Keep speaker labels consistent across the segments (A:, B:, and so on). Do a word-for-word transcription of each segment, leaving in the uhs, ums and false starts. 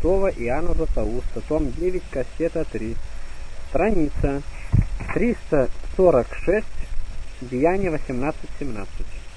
A: святого Иоанна Златоуста, том девять, кассета три, страница триста сорок шесть, Деяния восемнадцать семнадцать.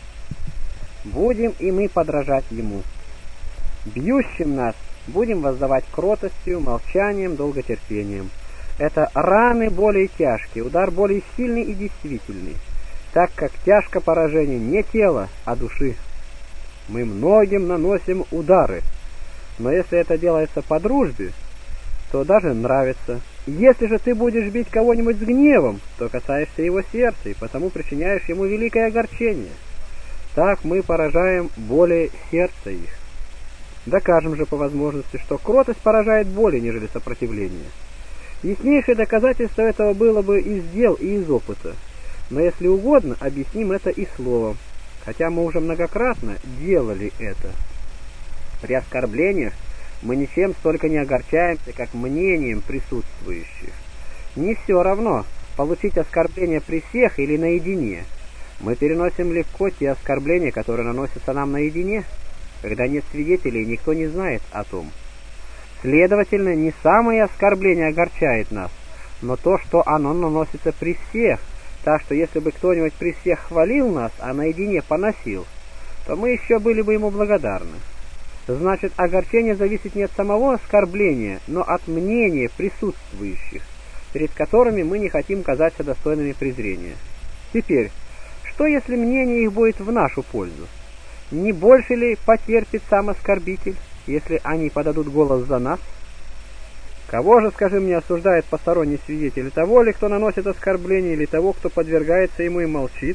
A: Будем и мы подражать ему. Бьющим нас будем воздавать кротостью, молчанием, долготерпением. Это раны более тяжкие, удар более сильный и действительный, так как тяжко поражение не тела, а души. Мы многим наносим удары, но если это делается по дружбе, то даже нравится. Если же ты будешь бить кого-нибудь с гневом, то касаешься его сердца и потому причиняешь ему великое огорчение. Так мы поражаем более сердца их. Докажем же по возможности, что кротость поражает более, нежели сопротивление. Яснейшее доказательство этого было бы из дел и из опыта, но если угодно, объясним это и словом, хотя мы уже многократно делали это. При оскорблениях мы ничем столько не огорчаемся, как мнением присутствующих. Не все равно, получить оскорбление при всех или наедине. Мы переносим легко те оскорбления, которые наносятся нам наедине, когда нет свидетелей, никто не знает о том. Следовательно, не самое оскорбление огорчает нас, но то, что оно наносится при всех, так что если бы кто-нибудь при всех хвалил нас, а наедине поносил, то мы еще были бы ему благодарны. Значит, огорчение зависит не от самого оскорбления, но от мнения присутствующих, перед которыми мы не хотим казаться достойными презрения. Теперь, что если мнение их будет в нашу пользу? Не больше ли потерпит сам оскорбитель, если они подадут голос за нас? Кого же, скажи мне, осуждает посторонний свидетель? Того ли, кто наносит оскорбление, или того, кто подвергается ему и молчит?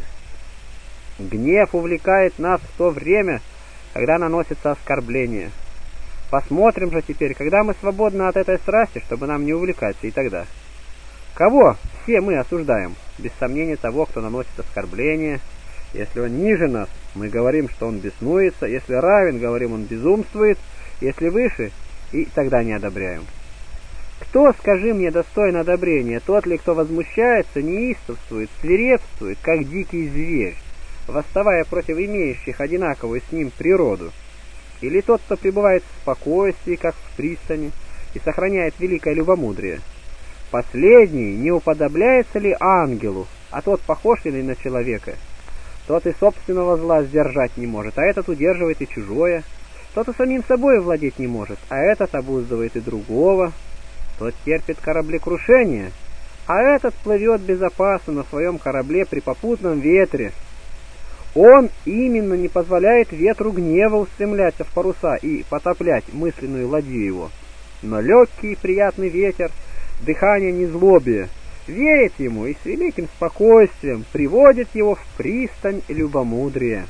A: Гнев увлекает нас в то время, когда наносится оскорбление. Посмотрим же теперь, когда мы свободны от этой страсти, чтобы нам не увлекаться и тогда. Кого все мы осуждаем? Без сомнения того, кто наносит оскорбление. Если он ниже нас, мы говорим, что он беснуется. Если равен, говорим, он безумствует. Если выше, и тогда не одобряем. Кто, скажи мне, достоин одобрения? Тот ли, кто возмущается, неистовствует, свирепствует, как дикий зверь, восставая против имеющих одинаковую с ним природу? Или тот, кто пребывает в спокойствии, как в пристани, и сохраняет великое любомудрие? Последний не уподобляется ли ангелу, а тот похож ли на человека? Тот и собственного зла сдержать не может, а этот удерживает и чужое. Тот и самим собой владеть не может, а этот обуздывает и другого. Тот терпит кораблекрушение, а этот плывет безопасно на своем корабле при попутном ветре. Он именно не позволяет ветру гнева устремляться в паруса и потоплять мысленную ладью его. Но легкий и приятный ветер, дыхание незлобия, веет ему и с великим спокойствием приводит его в пристань любомудрия.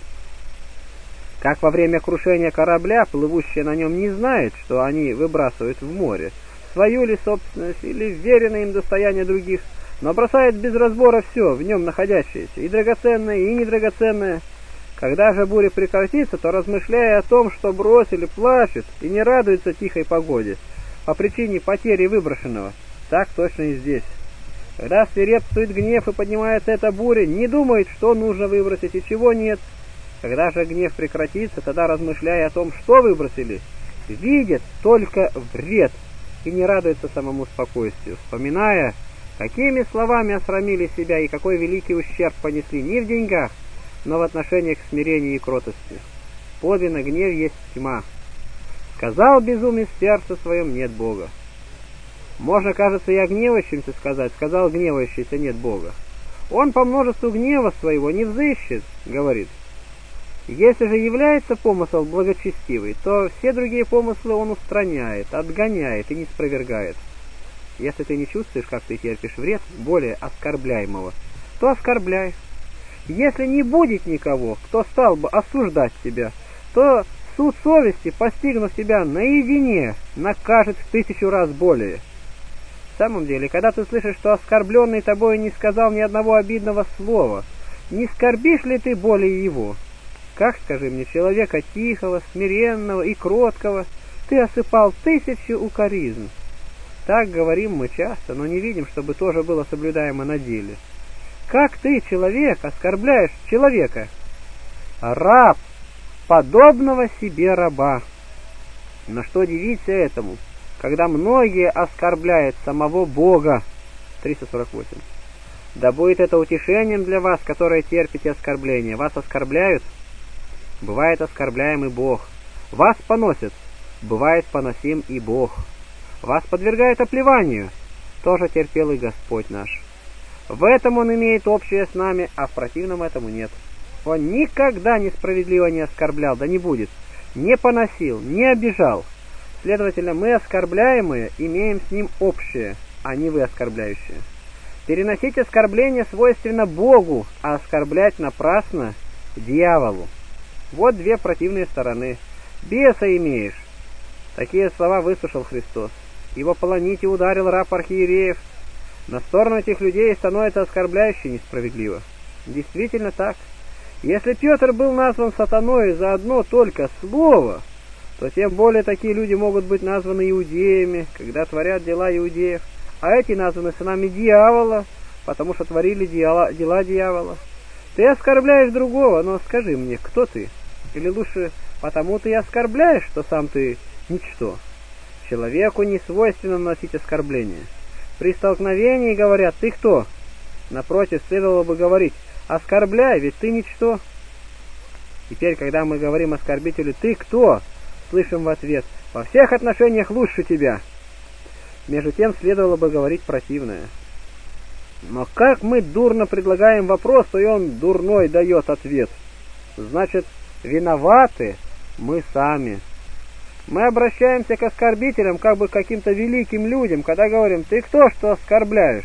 A: Как во время крушения корабля, плывущие на нем не знают, что они выбрасывают в море, свою ли собственность или вверенное им достояние других, но бросает без разбора все в нем находящееся, и драгоценное, и недрагоценное. Когда же буря прекратится, то, размышляя о том, что бросили, плачет и не радуется тихой погоде по причине потери выброшенного. Так точно и здесь. Когда свирепствует гнев и поднимается эта буря, не думает, что нужно выбросить и чего нет. Когда же гнев прекратится, тогда, размышляя о том, что выбросили, видит только вред и не радуется самому спокойствию, вспоминая, какими словами осрамили себя и какой великий ущерб понесли не в деньгах, но в отношении к смирению и кротости. Подлинно гнев есть тьма. Сказал безумец в сердце своем: нет Бога. Можно, кажется, и о гневающемся сказать: сказал гневающийся: нет Бога. Он по множеству гнева своего не взыщет, говорит. Если же является помысл благочестивый, то все другие помыслы он устраняет, отгоняет и не спровергает. Если ты не чувствуешь, как ты терпишь вред более оскорбляемого, то оскорбляй. Если не будет никого, кто стал бы осуждать тебя, то суд совести, постигнув тебя наедине, накажет в тысячу раз более. В самом деле, когда ты слышишь, что оскорбленный тобой не сказал ни одного обидного слова, не скорбишь ли ты более его? Как, скажи мне, человека тихого, смиренного и кроткого ты осыпал тысячи укоризн? Так говорим мы часто, но не видим, чтобы тоже было соблюдаемо на деле. Как ты, человек, оскорбляешь человека? Раб, подобного себе раба. Но что дивиться этому? когда многие оскорбляют самого Бога. триста сорок восемь. Да будет это утешением для вас, которые терпите оскорбления. Вас оскорбляют? Бывает оскорбляем и Бог. Вас поносят? Бывает поносим и Бог. Вас подвергают оплеванию? Тоже терпел и Господь наш. В этом Он имеет общее с нами, а в противном этому нет. Он никогда несправедливо не оскорблял, да не будет, не поносил, не обижал. Следовательно, мы, оскорбляемые, имеем с Ним общее, а не вы, оскорбляющие. Переносить оскорбление свойственно Богу, а оскорблять напрасно дьяволу. Вот две противные стороны. Беса имеешь. Такие слова выслушал Христос. Его полонить и ударил раб архиереев. На сторону этих людей становится оскорбляющий несправедливо. Действительно так. Если Петр был назван сатаной за одно только слово, то тем более такие люди могут быть названы иудеями, когда творят дела иудеев, а эти названы сынами дьявола, потому что творили дела, дела дьявола. Ты оскорбляешь другого, но скажи мне, кто ты? Или лучше, потому ты и оскорбляешь, что сам ты ничто. Человеку не свойственно носить оскорбления. При столкновении говорят: ты кто? Напротив, следовало бы говорить: оскорбляй, ведь ты ничто. Теперь, когда мы говорим оскорбителю: ты кто? Слышим в ответ: во всех отношениях лучше тебя. Между тем следовало бы говорить противное. Но как мы дурно предлагаем вопрос, то и он дурной дает ответ. Значит, виноваты мы сами. Мы обращаемся к оскорбителям, как бы к каким-то великим людям, когда говорим: ты кто, что оскорбляешь?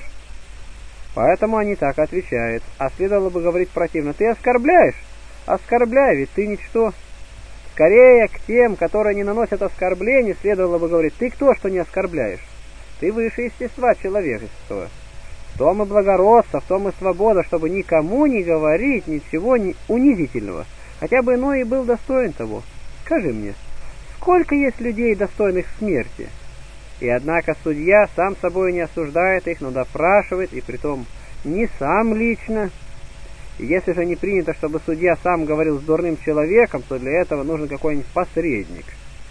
A: Поэтому они так отвечают. А следовало бы говорить противно: ты оскорбляешь? Оскорбляй, ведь ты ничто. Скорее к тем, которые не наносят оскорблений, следовало бы говорить: ты кто, что не оскорбляешь? Ты выше естества человеческого. В том и благородство, в том и свобода, чтобы никому не говорить ничего унизительного, хотя бы иной и был достоин того. Скажи мне, сколько есть людей, достойных смерти? И однако судья сам собой не осуждает их, но допрашивает, и притом не сам лично. И если же не принято, чтобы судья сам говорил с дурным человеком, то для этого нужен какой-нибудь посредник.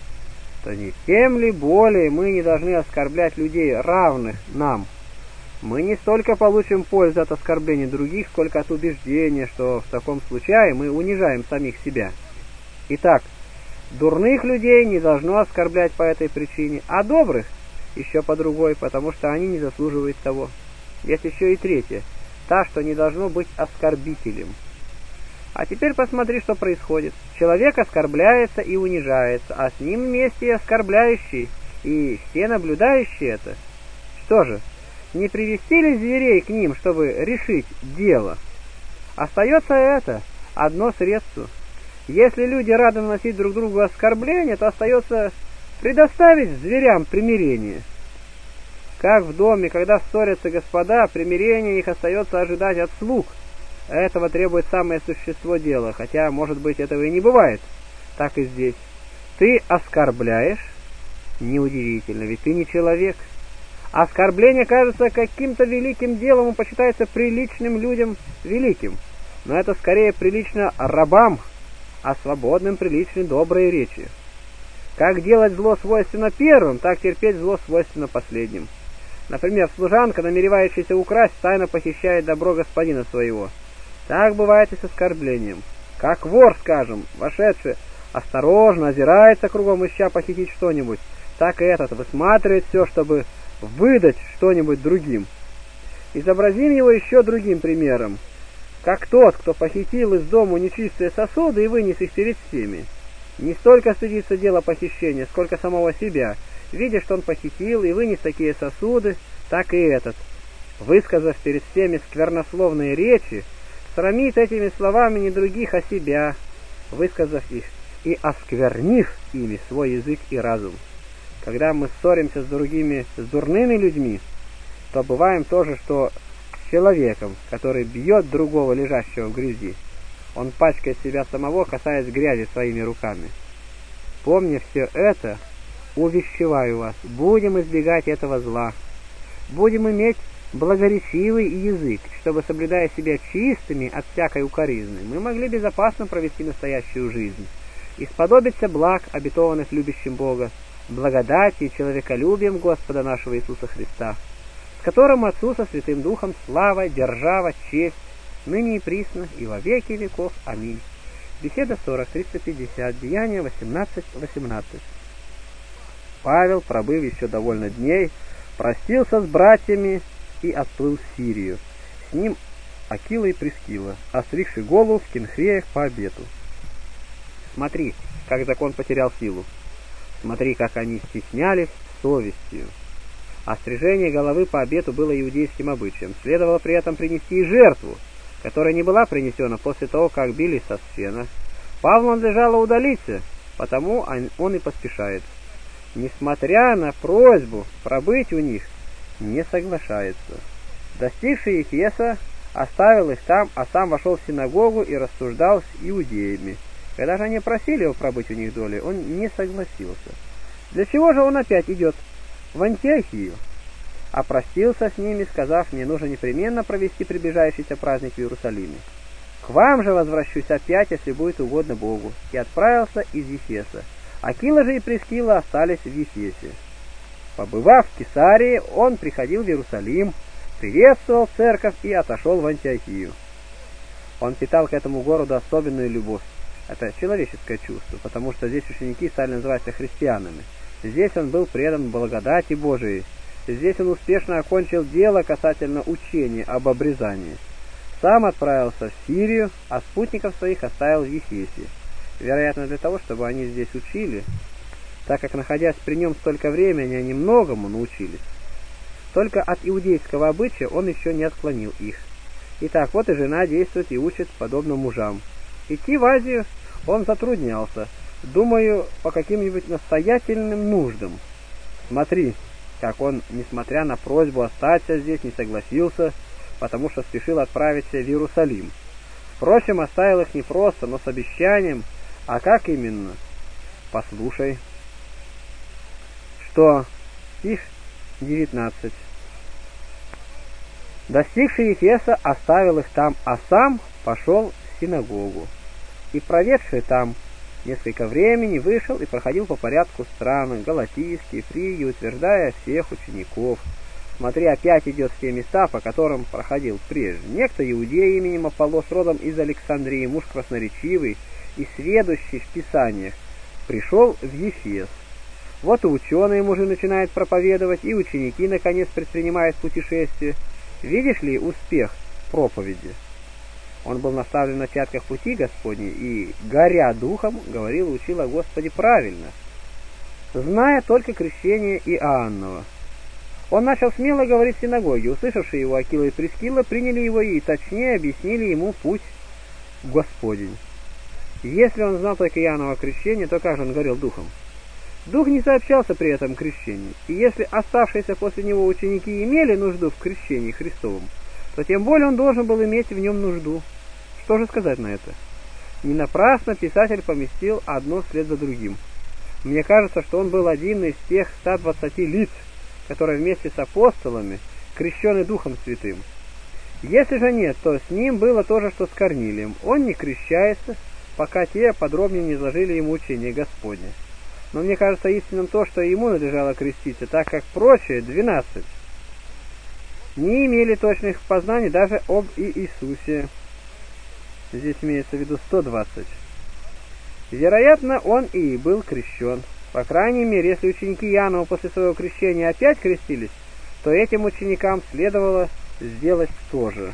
A: То не тем ли более мы не должны оскорблять людей, равных нам? Мы не столько получим пользу от оскорбления других, сколько от убеждения, что в таком случае мы унижаем самих себя. Итак, дурных людей не должно оскорблять по этой причине, а добрых еще по другой, потому что они не заслуживают того. Есть еще и третье, та, что не должно быть оскорбителем. А теперь посмотри, что происходит. Человек оскорбляется и унижается, а с ним вместе и оскорбляющий, и все наблюдающие это. Что же, не привести ли зверей к ним, чтобы решить дело? Остается это, одно средство. Если люди рады наносить друг другу оскорбления, то остается предоставить зверям примирение. Как в доме, когда ссорятся господа, примирение их остается ожидать от слуг. Этого требует самое существо дела, хотя, может быть, этого и не бывает. Так и здесь. Ты оскорбляешь? Неудивительно, ведь ты не человек. Оскорбление кажется каким-то великим делом и почитается приличным людям великим. Но это скорее прилично рабам, а свободным приличны добрые речи. Как делать зло свойственно первым, так терпеть зло свойственно последним. Например, служанка, намеревающаяся украсть, тайно похищает добро господина своего. Так бывает и с оскорблением. Как вор, скажем, вошедший, осторожно озирается кругом, ища похитить что-нибудь, так и этот высматривает все, чтобы выдать что-нибудь другим. Изобразим его еще другим примером. Как тот, кто похитил из дому нечистые сосуды и вынес их перед всеми. Не столько стыдится дело похищения, сколько самого себя. Видя, что он похитил и вынес такие сосуды, так и этот, высказав перед всеми сквернословные речи, срамит этими словами не других, а себя, высказав их и осквернив ими свой язык и разум. Когда мы ссоримся с другими, с дурными людьми, то бываем тоже, что с человеком, который бьет другого, лежащего в грязи. Он пачкает себя самого, касаясь грязи своими руками. Помня все это, увещеваю вас, будем избегать этого зла. Будем иметь благоречивый язык, чтобы, соблюдая себя чистыми от всякой укоризны, мы могли безопасно провести настоящую жизнь и сподобиться благ, обетованных любящим Бога, благодати и человеколюбием Господа нашего Иисуса Христа, с которым Отцу со Святым Духом слава, держава, честь, ныне и присно, и во веки веков. Аминь. Беседа сорок, триста пятьдесят, Деяния восемнадцать восемнадцать. Павел, пробыв еще довольно дней, простился с братьями и отплыл в Сирию. С ним Акила и Прискила, остригши голову в Кенхреях по обету. Смотри, как закон потерял силу. Смотри, как они стеснялись совестью. Острижение головы по обету было иудейским обычаем. Следовало при этом принести и жертву, которая не была принесена после того, как били со сцена. Павлу надлежало удалиться, потому он и поспешает. Несмотря на просьбу пробыть у них, не соглашается. Достигший Ефеса, оставил их там, а сам вошел в синагогу и рассуждал с иудеями. Когда же они просили его пробыть у них доли, он не согласился. Для чего же он опять идет в Антиохию? Опростился с ними, сказав: мне нужно непременно провести приближающийся праздник в Иерусалиме. К вам же возвращусь опять, если будет угодно Богу. И отправился из Ефеса. Акила же и Прискила остались в Ефесе. Побывав в Кесарии, он приходил в Иерусалим, приветствовал церковь и отошел в Антиохию. Он питал к этому городу особенную любовь. Это человеческое чувство, потому что здесь ученики стали называться христианами. Здесь он был предан благодати Божией. Здесь он успешно окончил дело касательно учения об обрезании. Сам отправился в Сирию, а спутников своих оставил в Ефесе. Вероятно, для того, чтобы они здесь учили, так как, находясь при нем столько времени, они многому научились. Только от иудейского обычая он еще не отклонил их. Итак, вот и жена действует и учит подобно мужам. Идти в Азию он затруднялся, думаю, по каким-нибудь настоятельным нуждам. Смотри, как он, несмотря на просьбу остаться здесь, не согласился, потому что спешил отправиться в Иерусалим. Впрочем, оставил их не просто, но с обещанием. А как именно? Послушай, что стих девятнадцать. Достигший Ефеса, оставил их там, а сам пошел в синагогу. И, проведший там несколько времени, вышел и проходил по порядку страны Галатийские, Фригии, утверждая всех учеников. Смотри, опять идет в те места, по которым проходил прежде. Некто иудей именем Аполлос, родом из Александрии, муж красноречивый и сведущий в Писаниях, пришел в Ефес. Вот и ученые мужи начинают проповедовать, и ученики, наконец, предпринимают путешествие. Видишь ли успех проповеди? Он был наставлен на пятках пути Господней и, горя духом, говорил и учил о Господе правильно, зная только крещение Иоанново. Он начал смело говорить в синагоге. Услышавшие его Акила и Прискила приняли его и точнее объяснили ему путь Господень. Если он знал только Иоанново крещение, то как же он говорил духом? Дух не сообщался при этом крещении, и если оставшиеся после него ученики имели нужду в крещении Христовом, то тем более он должен был иметь в нем нужду. Что же сказать на это? Не напрасно писатель поместил одно вслед за другим. Мне кажется, что он был один из тех ста двадцати лиц, которые вместе с апостолами крещены Духом Святым. Если же нет, то с ним было то же, что с Корнилием. Он не крещается, пока те подробнее не изложили ему учение Господне. Но мне кажется истинным то, что ему надлежало креститься, так как прочие, двенадцать, не имели точных познаний даже об Иисусе. Здесь имеется в виду сто двадцать. Вероятно, он и был крещен. По крайней мере, если ученики Иоаннова после своего крещения опять крестились, то этим ученикам следовало сделать то же.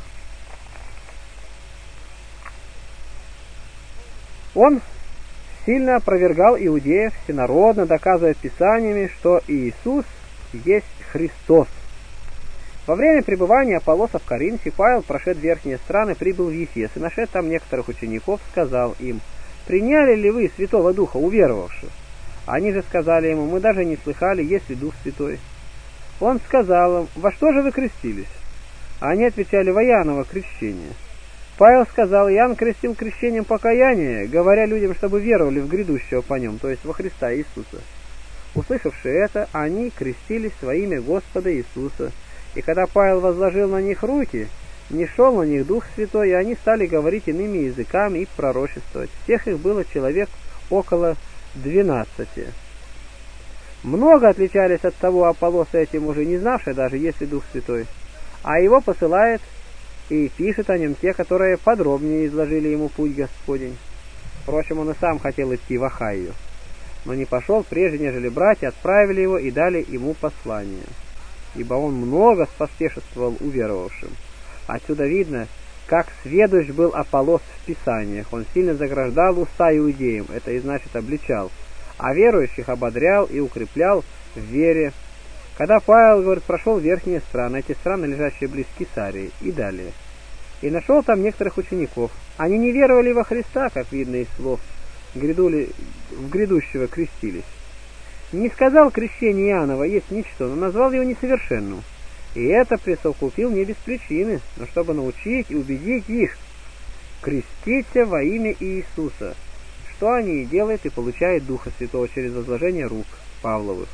A: Он сильно опровергал иудеев, всенародно доказывая Писаниями, что Иисус есть Христос. Во время пребывания Аполлоса в Коринфе Павел, прошед верхние страны, прибыл в Ефес и, нашед там некоторых учеников, сказал им: «Приняли ли вы Святого Духа, уверовавших?» Они же сказали ему: «Мы даже не слыхали, есть ли Дух Святой». Он сказал им: «Во что же вы крестились?» Они отвечали: «Во Иоанново крещение». Павел сказал: «Иоанн крестил крещением покаяния, говоря людям, чтобы веровали в грядущего по нем, то есть во Христа Иисуса». Услышавши это, они крестились во имя Господа Иисуса. И когда Павел возложил на них руки, не шел на них Дух Святой, и они стали говорить иными языками и пророчествовать. Всех их было человек около двенадцати. Много отличались от того Аполлоса этим уже не знавшие даже, есть ли Дух Святой. А его посылает и пишет о нем те, которые подробнее изложили ему путь Господень. Впрочем, он и сам хотел идти в Ахайю, но не пошел, прежде нежели братья отправили его и дали ему послание, ибо он много споспешествовал уверовавшим. Отсюда видно, как сведущ был Аполлос в Писаниях. Он сильно заграждал уста иудеям, это и значит обличал, а верующих ободрял и укреплял в вере. Когда Павел, говорит, прошел верхние страны, эти страны, лежащие близ Кесарии, и далее, и нашел там некоторых учеников. Они не веровали во Христа, как видно из слов, грядули, в грядущего крестились. Не сказал крещение Иоаннова есть ничто, но назвал его несовершенным. И это присовокупил не без причины, но чтобы научить и убедить их: креститься во имя Иисуса, что они и делают, и получают Духа Святого через возложение рук Павловых.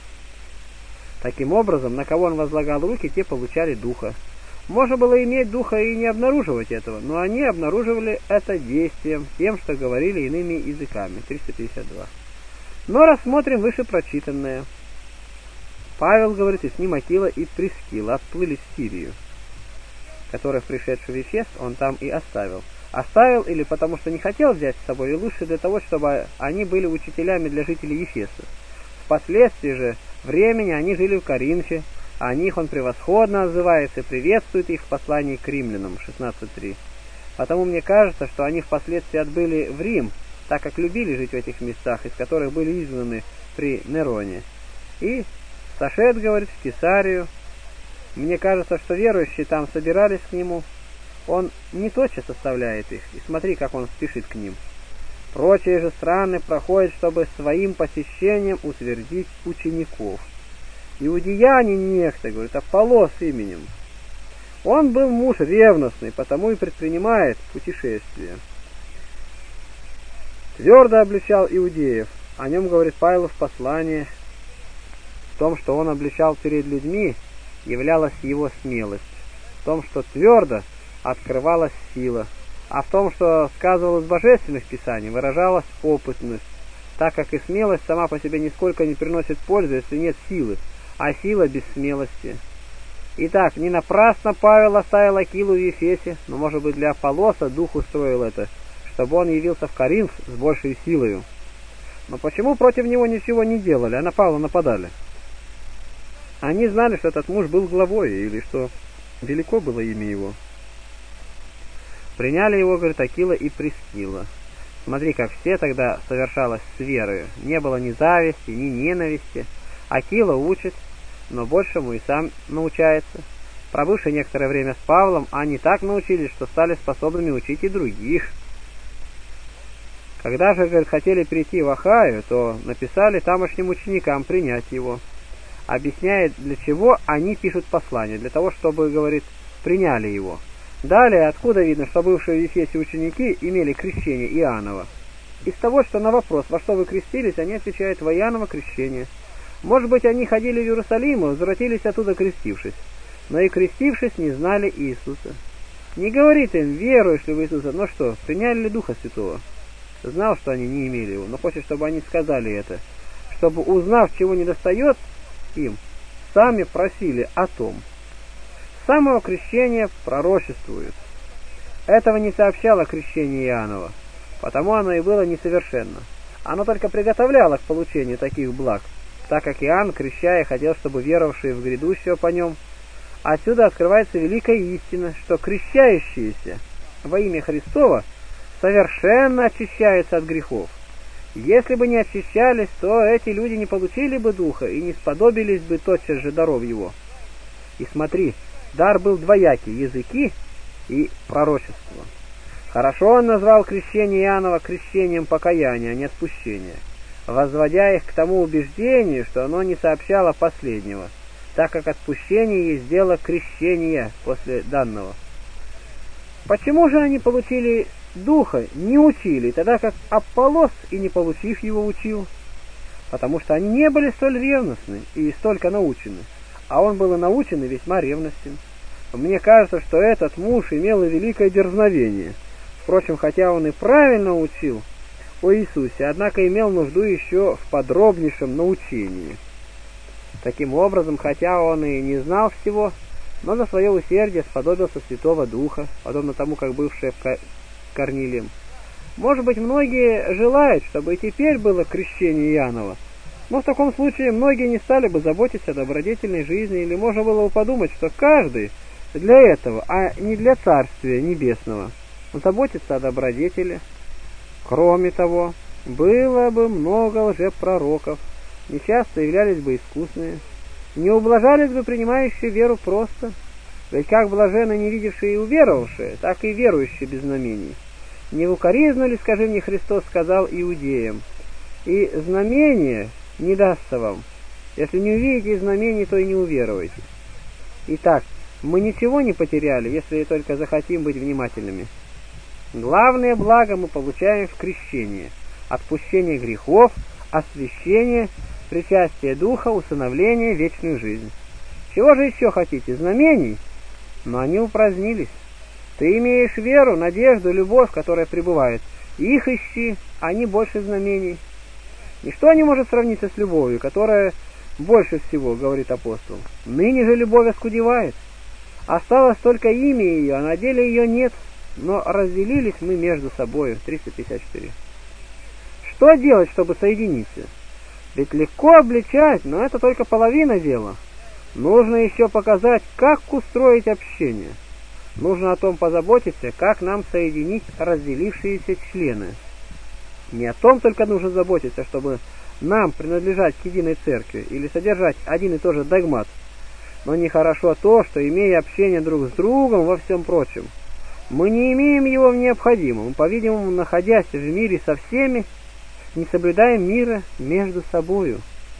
A: Таким образом, на кого он возлагал руки, те получали Духа. Можно было иметь Духа и не обнаруживать этого, но они обнаруживали это действием, тем, что говорили иными языками. триста пятьдесят два. Но рассмотрим выше прочитанное. Павел, говорит, и с ним Акила и Прискила отплыли в Сирию, которых, пришедший в Ефес, он там и оставил. Оставил или потому, что не хотел взять с собой, и лучше для того, чтобы они были учителями для жителей Ефеса. Впоследствии же времени они жили в Коринфе, а о них он превосходно отзывается и приветствует их в послании к римлянам шестнадцать три. Потому мне кажется, что они впоследствии отбыли в Рим, так как любили жить в этих местах, из которых были изгнаны при Нероне. И сошед, говорит, в Кесарию. Мне кажется, что верующие там собирались к нему. Он не тотчас оставляет их, и смотри, как он спешит к ним. Прочие же страны проходят, чтобы своим посещением утвердить учеников. Иудеянин некто, говорит, Аполлос именем. Он был муж ревностный, потому и предпринимает путешествие. Твердо обличал иудеев. О нем говорит Павел в послании. В том, что он обличал перед людьми, являлась его смелость. В том, что твердо открывалась сила. А в том, что сказывал из божественных писаний, выражалась опытность, так как и смелость сама по себе нисколько не приносит пользы, если нет силы, а сила без смелости. Итак, не напрасно Павел оставил Акилу в Ефесе, но, может быть, для Аполлоса Дух устроил это, чтобы он явился в Коринф с большей силою. Но почему против него ничего не делали, а на Павла нападали? Они знали, что этот муж был главой, или что велико было имя его. Приняли его, говорит, Акила и Прискила. Смотри, как все тогда совершалось с верою. Не было ни зависти, ни ненависти. Акила учит, но большему и сам научается. Пробывши некоторое время с Павлом, они так научились, что стали способными учить и других. Когда же, говорит, хотели перейти в Ахаю, то написали тамошним ученикам принять его. Объясняет, для чего они пишут послание. Для того, чтобы, говорит, приняли его. Далее, откуда видно, что бывшие в Ефесе ученики имели крещение Иоаннова? Из того, что на вопрос, во что вы крестились, они отвечают: во Иоанново крещение. Может быть, они ходили в Иерусалим и возвратились оттуда, крестившись. Но и крестившись, не знали Иисуса. Не говорит им: веруешь ли в Иисуса? Но что, приняли ли Духа Святого? Знал, что они не имели его, но хочет, чтобы они сказали это, чтобы, узнав, чего недостает им, сами просили о том. С самого крещения пророчествует. Этого не сообщало крещение Иоаннова, потому оно и было несовершенно. Оно только приготовляло к получению таких благ, так как Иоанн, крещая, хотел, чтобы веровавшие в грядущего по нем. Отсюда открывается великая истина, что крещающиеся во имя Христова совершенно очищаются от грехов. Если бы не очищались, то эти люди не получили бы Духа и не сподобились бы тотчас же даров его. И смотри, дар был двоякий — языки и пророчество. Хорошо он назвал крещение Иоаннова крещением покаяния, а не отпущения, возводя их к тому убеждению, что оно не сообщало последнего, так как отпущение есть дело крещения после данного. Почему же они получили Духа, не учили, тогда как Аполлос, и не получив его, учил? Потому что они не были столь ревностны и столько научены, а он был и научен, и весьма ревностен. Мне кажется, что этот муж имел и великое дерзновение. Впрочем, хотя он и правильно учил о Иисусе, однако имел нужду еще в подробнейшем научении. Таким образом, хотя он и не знал всего, но за свое усердие сподобился Святого Духа, подобно тому, как бывшее в Корнилием. Может быть, многие желают, чтобы и теперь было крещение Иоаннова, но в таком случае многие не стали бы заботиться о добродетельной жизни, или можно было бы подумать, что каждый для этого, а не для Царствия Небесного, заботится о добродетели. Кроме того, было бы много лжепророков, нечасто являлись бы искусные, не ублажались бы принимающие веру просто, ведь как блаженны не видевшие и уверовавшие, так и верующие без знамений. Не в укоризну ли, скажи мне, Христос сказал иудеям, и знамение не дастся вам, если не увидите знамений, то и не уверуете. Итак, мы ничего не потеряли, если только захотим быть внимательными. Главное благо мы получаем в крещении: отпущение грехов, освящение, причастие Духа, усыновление, вечную жизнь. Чего же еще хотите? Знамений? Но они упразднились. Ты имеешь веру, надежду, любовь, которая пребывает. Их ищи, они больше знамений. Ничто не может сравниться с любовью, которая больше всего, говорит апостол. Ныне же любовь оскудевает. Осталось только имя ее, а на деле ее нет, но разделились мы между собою. триста пятьдесят четыре. Что делать, чтобы соединиться? Ведь легко обличать, но это только половина дела. Нужно еще показать, как устроить общение. Нужно о том позаботиться, как нам соединить разделившиеся члены. Не о том только нужно заботиться, чтобы нам принадлежать к единой церкви или содержать один и тот же догмат. Но нехорошо то, что, имея общение друг с другом во всем прочем, мы не имеем его в необходимом, по-видимому, находясь в мире со всеми, не соблюдаем мира между собою.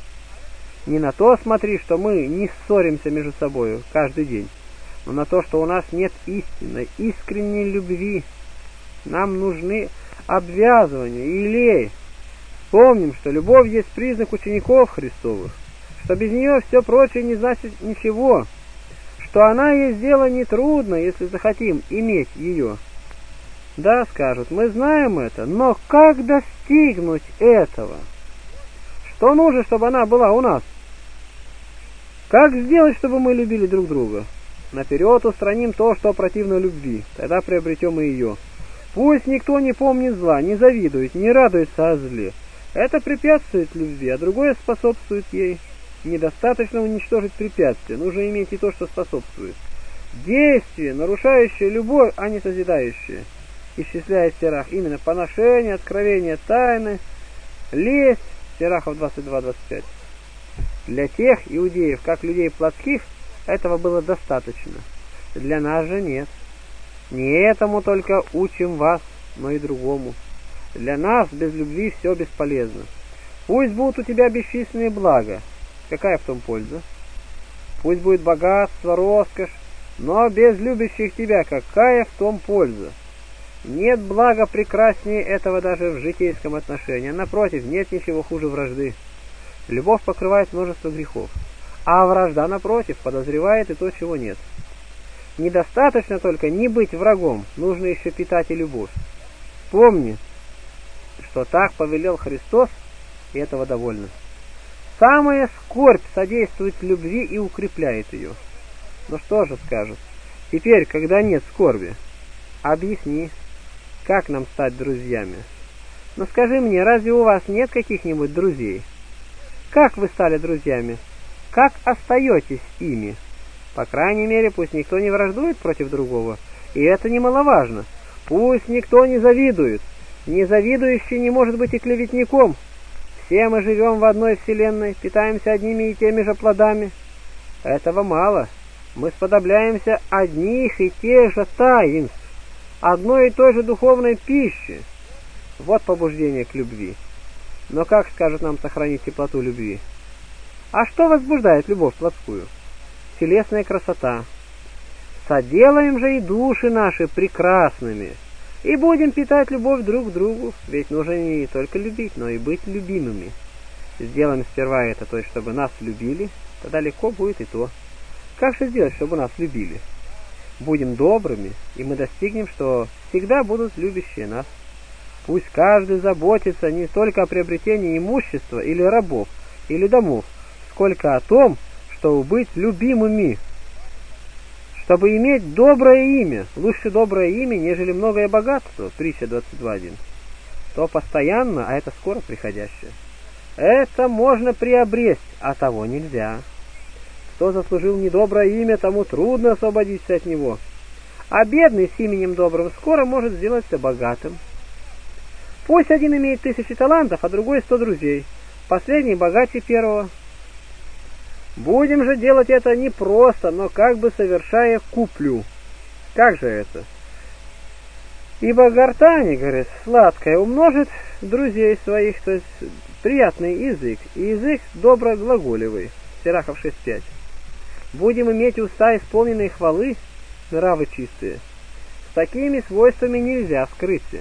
A: Не на то смотри, что мы не ссоримся между собою каждый день, но на то, что у нас нет истинной, искренней любви. Нам нужны обвязывания и елей. Помним, что любовь есть признак учеников Христовых, что без нее все прочее не значит ничего, что она есть дело нетрудно, если захотим иметь ее. Да, скажут, мы знаем это, но как достигнуть этого? Что нужно, чтобы она была у нас? Как сделать, чтобы мы любили друг друга? Наперед устраним то, что противно любви, тогда приобретем и ее. Пусть никто не помнит зла, не завидует, не радуется о зле. Это препятствует любви, а другое способствует ей. Недостаточно уничтожить препятствие, нужно иметь и то, что способствует. Действие, нарушающее любовь, а не созидающее. Исчисляет в стихах именно поношение, откровение тайны, лесть, стихов двадцать два двадцать пять. Для тех иудеев, как людей плотских, этого было достаточно. Для нас же нет. Не этому только учим вас, но и другому. Для нас без любви все бесполезно. Пусть будут у тебя бесчисленные блага. Какая в том польза? Пусть будет богатство, роскошь, но без любящих тебя какая в том польза? Нет блага прекраснее этого даже в житейском отношении. Напротив, нет ничего хуже вражды. Любовь покрывает множество грехов, а вражда, напротив, подозревает и то, чего нет. Недостаточно только не быть врагом, нужно еще питать и любовь. Помни, что так повелел Христос, и этого довольно. Самая скорбь содействует любви и укрепляет ее. Ну что же скажут? Теперь, когда нет скорби, объясни, как нам стать друзьями? Но скажи мне, разве у вас нет каких-нибудь друзей? Как вы стали друзьями? Как остаетесь ими? По крайней мере, пусть никто не враждует против другого, и это немаловажно. Пусть никто не завидует. Незавидующий не может быть и клеветником. Все мы живем в одной вселенной, питаемся одними и теми же плодами. Этого мало. Мы сподобляемся одних и тех же таинств, одной и той же духовной пищи. Вот побуждение к любви. Но как, скажут нам, сохранить теплоту любви? А что возбуждает любовь плотскую? Телесная красота. Соделаем же и души наши прекрасными, и будем питать любовь друг к другу, ведь нужно не только любить, но и быть любимыми. Сделаем сперва это, то есть, чтобы нас любили, тогда легко будет и то. Как же сделать, чтобы нас любили? Будем добрыми, и мы достигнем, что всегда будут любящие нас. Пусть каждый заботится не только о приобретении имущества или рабов, или домов, сколько о том, чтобы быть любимыми. Чтобы иметь доброе имя, лучше доброе имя, нежели многое богатство, притча двадцать два один. То постоянно, а это скоро приходящее. Это можно приобресть, а того нельзя. Кто заслужил недоброе имя, тому трудно освободиться от него. А бедный с именем добрым скоро может сделаться богатым. Пусть один имеет тысячи талантов, а другой сто друзей. Последний богаче первого. Будем же делать это не просто, но как бы совершая куплю. Как же это? Ибо гортань, говорит, сладкая умножит друзей своих, то есть приятный язык, и язык доброглаголевый. Сирахов шесть пять. Будем иметь уста, исполненные хвалы, нравы чистые. С такими свойствами нельзя скрыться.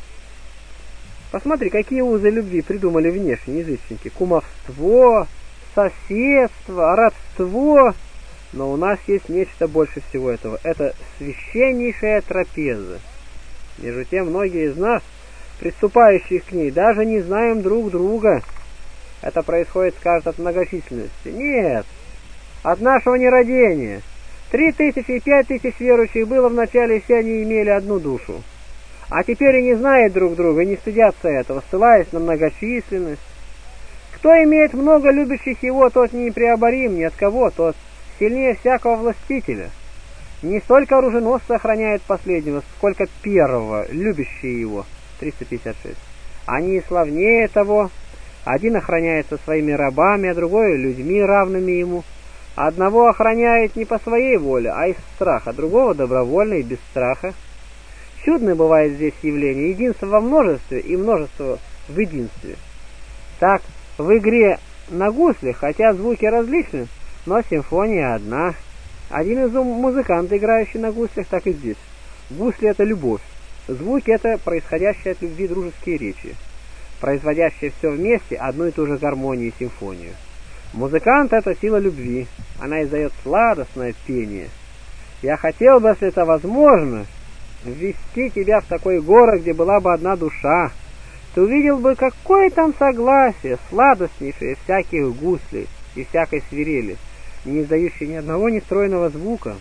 A: Посмотри, какие узы любви придумали внешние язычники. Кумовство, соседство, родство. Но у нас есть нечто больше всего этого. Это священнейшая трапеза. Между тем, многие из нас, приступающих к ней, даже не знаем друг друга. Это происходит, скажут, от многочисленности. Нет, от нашего нерадения. Три тысячи и пять тысяч верующих было в начале, и все они имели одну душу. А теперь и не знают друг друга, и не стыдятся этого, ссылаясь на многочисленность. Кто имеет много любящих его, тот непреоборим ни от кого, тот сильнее всякого властителя. Не столько оруженосца охраняет последнего, сколько первого, любящие его. триста пятьдесят шесть. Они и славнее того. Один охраняется своими рабами, а другой людьми, равными ему. Одного охраняет не по своей воле, а из страха, другого добровольно и без страха. Чудное бывает здесь явление, единство во множестве и множество в единстве. Так, в игре на гусле, хотя звуки различны, но симфония одна. Один из музыкантов, играющий на гуслях, так и здесь. Гусли — это любовь. Звуки — это происходящие от любви дружеские речи, производящие все вместе одну и ту же гармонию и симфонию. Музыкант — это сила любви. Она издает сладостное пение. Я хотел бы, если это возможно, ввести тебя в такой город, где была бы одна душа. Ты увидел бы, какое там согласие, сладостнейшее всяких гуслей и всякой свирели, не издающей ни одного нестройного звука.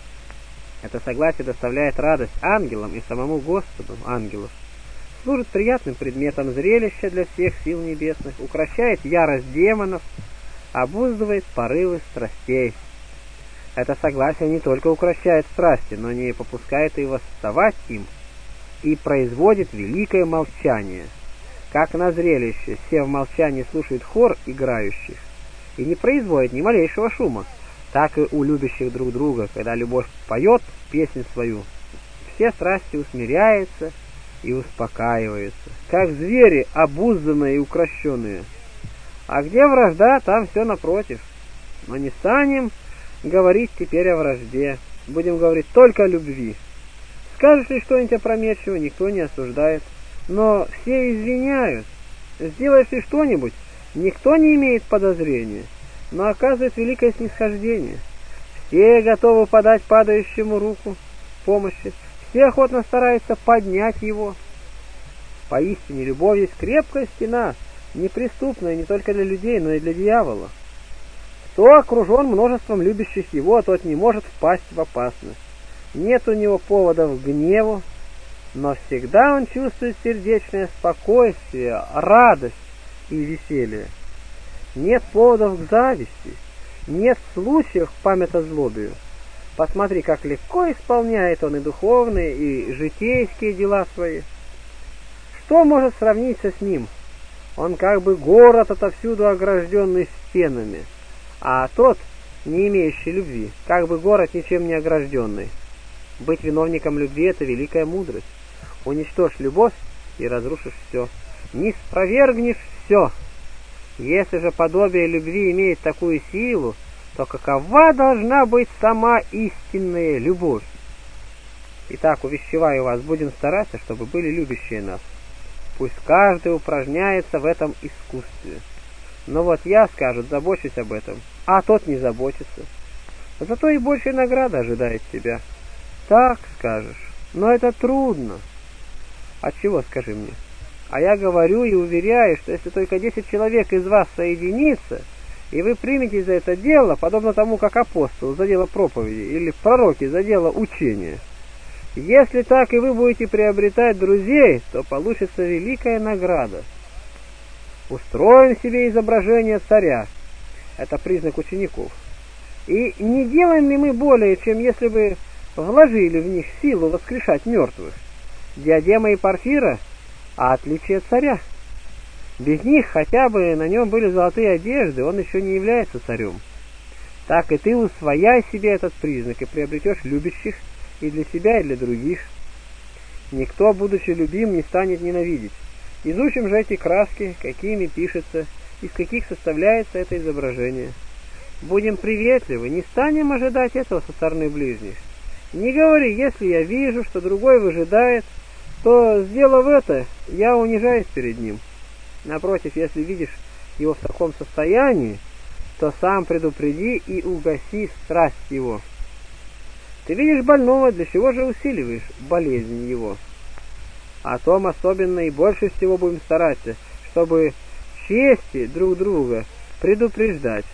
A: Это согласие доставляет радость ангелам и самому Господу ангелов, служит приятным предметом зрелища для всех сил небесных, укрощает ярость демонов, обуздывает порывы страстей. Это согласие не только укрощает страсти, но не попускает и восставать им, и производит великое молчание. Как на зрелище все в молчании слушают хор играющих и не производит ни малейшего шума, так и у любящих друг друга, когда любовь поет песню свою, все страсти усмиряются и успокаиваются, как звери, обузданные и укращенные. А где вражда, там все напротив. Но не станем говорить теперь о вражде, будем говорить только о любви. Скажешь ли что-нибудь опрометчиво, никто не осуждает, но все извиняют. Сделаешь ли что-нибудь, никто не имеет подозрения, но оказывает великое снисхождение. Все готовы подать падающему руку помощи, все охотно стараются поднять его. Поистине, любовь есть крепкая стена, неприступная не только для людей, но и для дьявола. Кто окружен множеством любящих его, тот не может впасть в опасность. Нет у него поводов к гневу, но всегда он чувствует сердечное спокойствие, радость и веселье. Нет поводов к зависти, нет случаев к памятозлобию. Посмотри, как легко исполняет он и духовные, и житейские дела свои. Что может сравниться с ним? Он как бы город, отовсюду огражденный стенами, а тот, не имеющий любви, как бы город, ничем не огражденный. Быть виновником любви — это великая мудрость. Уничтожь любовь и разрушишь все. Не спровергнешь все. Если же подобие любви имеет такую силу, то какова должна быть сама истинная любовь? Итак, увещеваю вас, будем стараться, чтобы были любящие нас. Пусть каждый упражняется в этом искусстве. Но вот я, скажут, забочусь об этом, а тот не заботится. Зато и большая награда ожидает тебя. Так скажешь, но это трудно. Отчего, скажи мне? А я говорю и уверяю, что если только десять человек из вас соединится и вы приметесь за это дело, подобно тому, как апостол за дело проповеди, или пророки за дело учения. Если так и вы будете приобретать друзей, то получится великая награда. Устроим себе изображение царя. Это признак учеников. И не делаем ли мы более, чем если бы вложили в них силу воскрешать мертвых? Диадема и Порфира, а отличие царя. Без них хотя бы на нем были золотые одежды, он еще не является царем. Так и ты усвояй себе этот признак и приобретешь любящих и для себя, и для других. Никто, будучи любим, не станет ненавидеть. Изучим же эти краски, какими пишется, из каких составляется это изображение. Будем приветливы, не станем ожидать этого со стороны ближних. Не говори, если я вижу, что другой выжидает, то, сделав это, я унижаюсь перед ним. Напротив, если видишь его в таком состоянии, то сам предупреди и угаси страсть его. Ты видишь больного, для чего же усиливаешь болезнь его? О том особенно и больше всего будем стараться, чтобы чести друг друга предупреждать.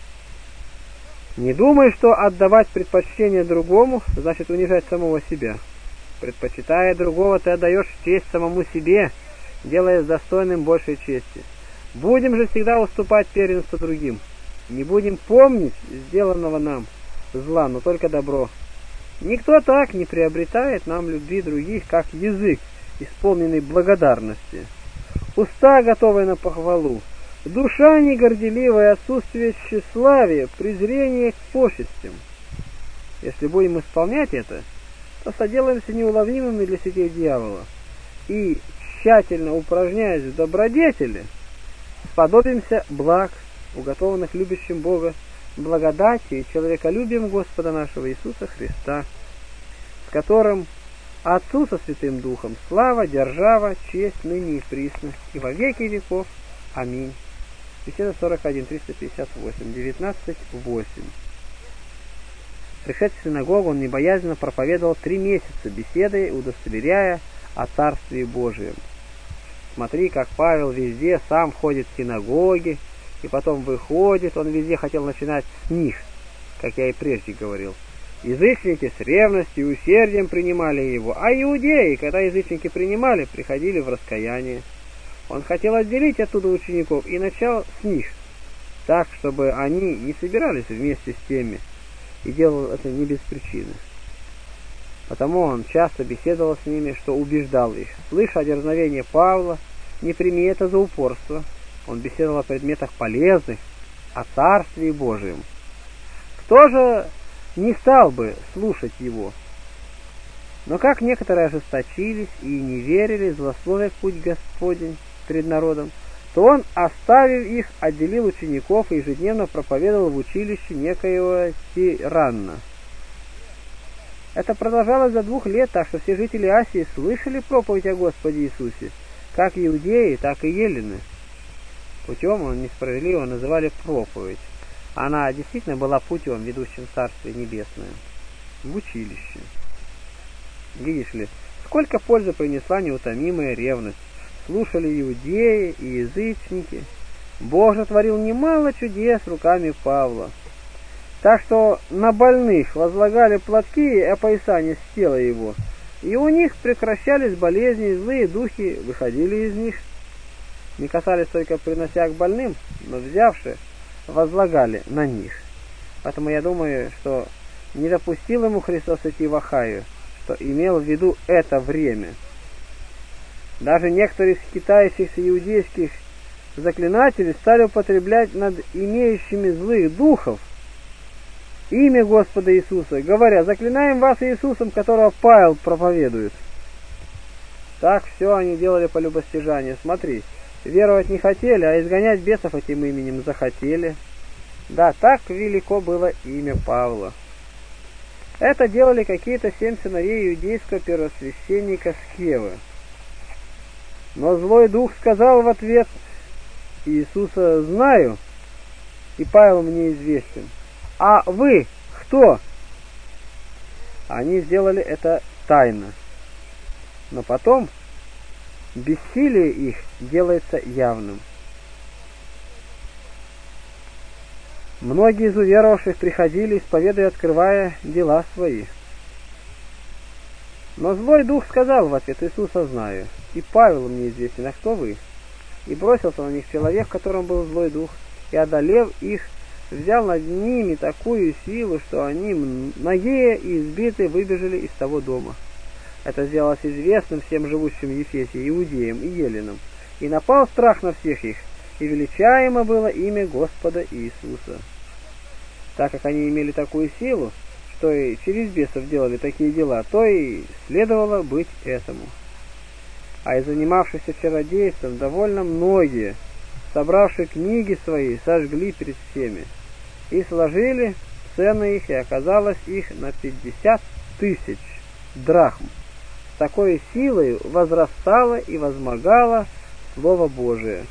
A: Не думай, что отдавать предпочтение другому значит унижать самого себя. Предпочитая другого, ты отдаешь честь самому себе, делая достойным большей чести. Будем же всегда уступать первенство другим. Не будем помнить сделанного нам зла, но только добро. Никто так не приобретает нам любви других, как язык, исполненный благодарности, уста, готовые на похвалу, душа негорделивая, отсутствие тщеславия, презрение к почестям. Если будем исполнять это, то соделаемся неуловимыми для сетей дьявола, и, тщательно упражняясь в добродетели, сподобимся благ, уготованных любящим Бога, благодати и человеколюбием Господа нашего Иисуса Христа, с которым Отцу со Святым Духом слава, держава, честь ныне и присно, и во веки веков. Аминь. Беседа сорок один, триста пятьдесят восемь, девятнадцать, восемь. Пришедший в синагогу, он небоязненно проповедовал три месяца, беседой удостоверяя о Царстве Божием. Смотри, как Павел везде сам ходит в синагоги, и потом выходит, он везде хотел начинать с них, как я и прежде говорил. Язычники с ревностью и усердием принимали его, а иудеи, когда язычники принимали, приходили в раскаяние. Он хотел отделить оттуда учеников и начал с них, так, чтобы они не собирались вместе с теми, и делал это не без причины. Потому он часто беседовал с ними, что убеждал их. Слыша о дерзновении Павла, не прими это за упорство. Он беседовал о предметах полезных, о Царстве Божием. Кто же не стал бы слушать его? Но как некоторые ожесточились и не верили, злословя путь Господень перед народом, то он, оставив их, отделил учеников и ежедневно проповедовал в училище некоего Тиранна. Это продолжалось до двух лет, так что все жители Асии слышали проповедь о Господе Иисусе, как иудеи, так и елены. Путем он несправедливо называли проповедь. Она действительно была путем, ведущим в Царствие Небесное, в училище. Видишь ли, сколько пользы принесла неутомимая ревность. Слушали иудеи и язычники. Бог же творил немало чудес руками Павла. Так что на больных возлагали платки и опоясания с тела его, и у них прекращались болезни, и злые духи выходили из них. Не касались только принося к больным, но взявши, возлагали на них. Поэтому я думаю, что не допустил ему Христос идти в Ахаю, что имел в виду это время. Даже некоторые из китающихся иудейских заклинателей стали употреблять над имеющими злых духов имя Господа Иисуса, говоря: заклинаем вас Иисусом, которого Павел проповедует. Так все они делали по любостяжанию. Смотри, веровать не хотели, а изгонять бесов этим именем захотели. Да, так велико было имя Павла. Это делали какие-то семь сыновей иудейского первосвященника Схевы. Но злой дух сказал в ответ: Иисуса знаю, и Павел мне известен. А вы кто? Они сделали это тайно. Но потом бессилие их делается явным. Многие из уверовавших приходили, исповедуя, открывая дела свои. Но злой дух сказал в ответ: Иисуса знаю, и Павел мне известен, а кто вы? И бросился на них человек, в котором был злой дух, и, одолев их, взял над ними такую силу, что они, нагие и избитые, выбежали из того дома. Это сделалось известным всем живущим в Ефесе, иудеям и еленам, и напал страх на всех их, и величаемо было имя Господа Иисуса. Так как они имели такую силу, что и через бесов делали такие дела, то и следовало быть этому. А из занимавшихся чародейством довольно многие, собравшие книги свои, сожгли перед всеми, и сложили цены их, и оказалось их на пятьдесят тысяч драхм. С такой силой возрастало и возмогало Слово Божие.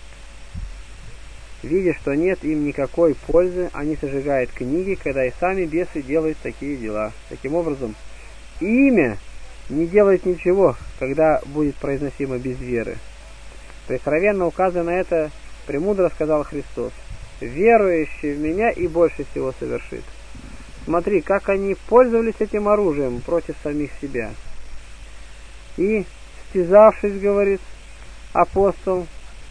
A: Видя, что нет им никакой пользы, они сожигают книги, когда и сами бесы делают такие дела. Таким образом, имя не делает ничего, когда будет произносимо без веры. Прекровенно указывая на это, премудро сказал Христос: «Верующий в Меня и больше всего совершит». Смотри, как они пользовались этим оружием против самих себя. И, стязавшись, говорит апостол,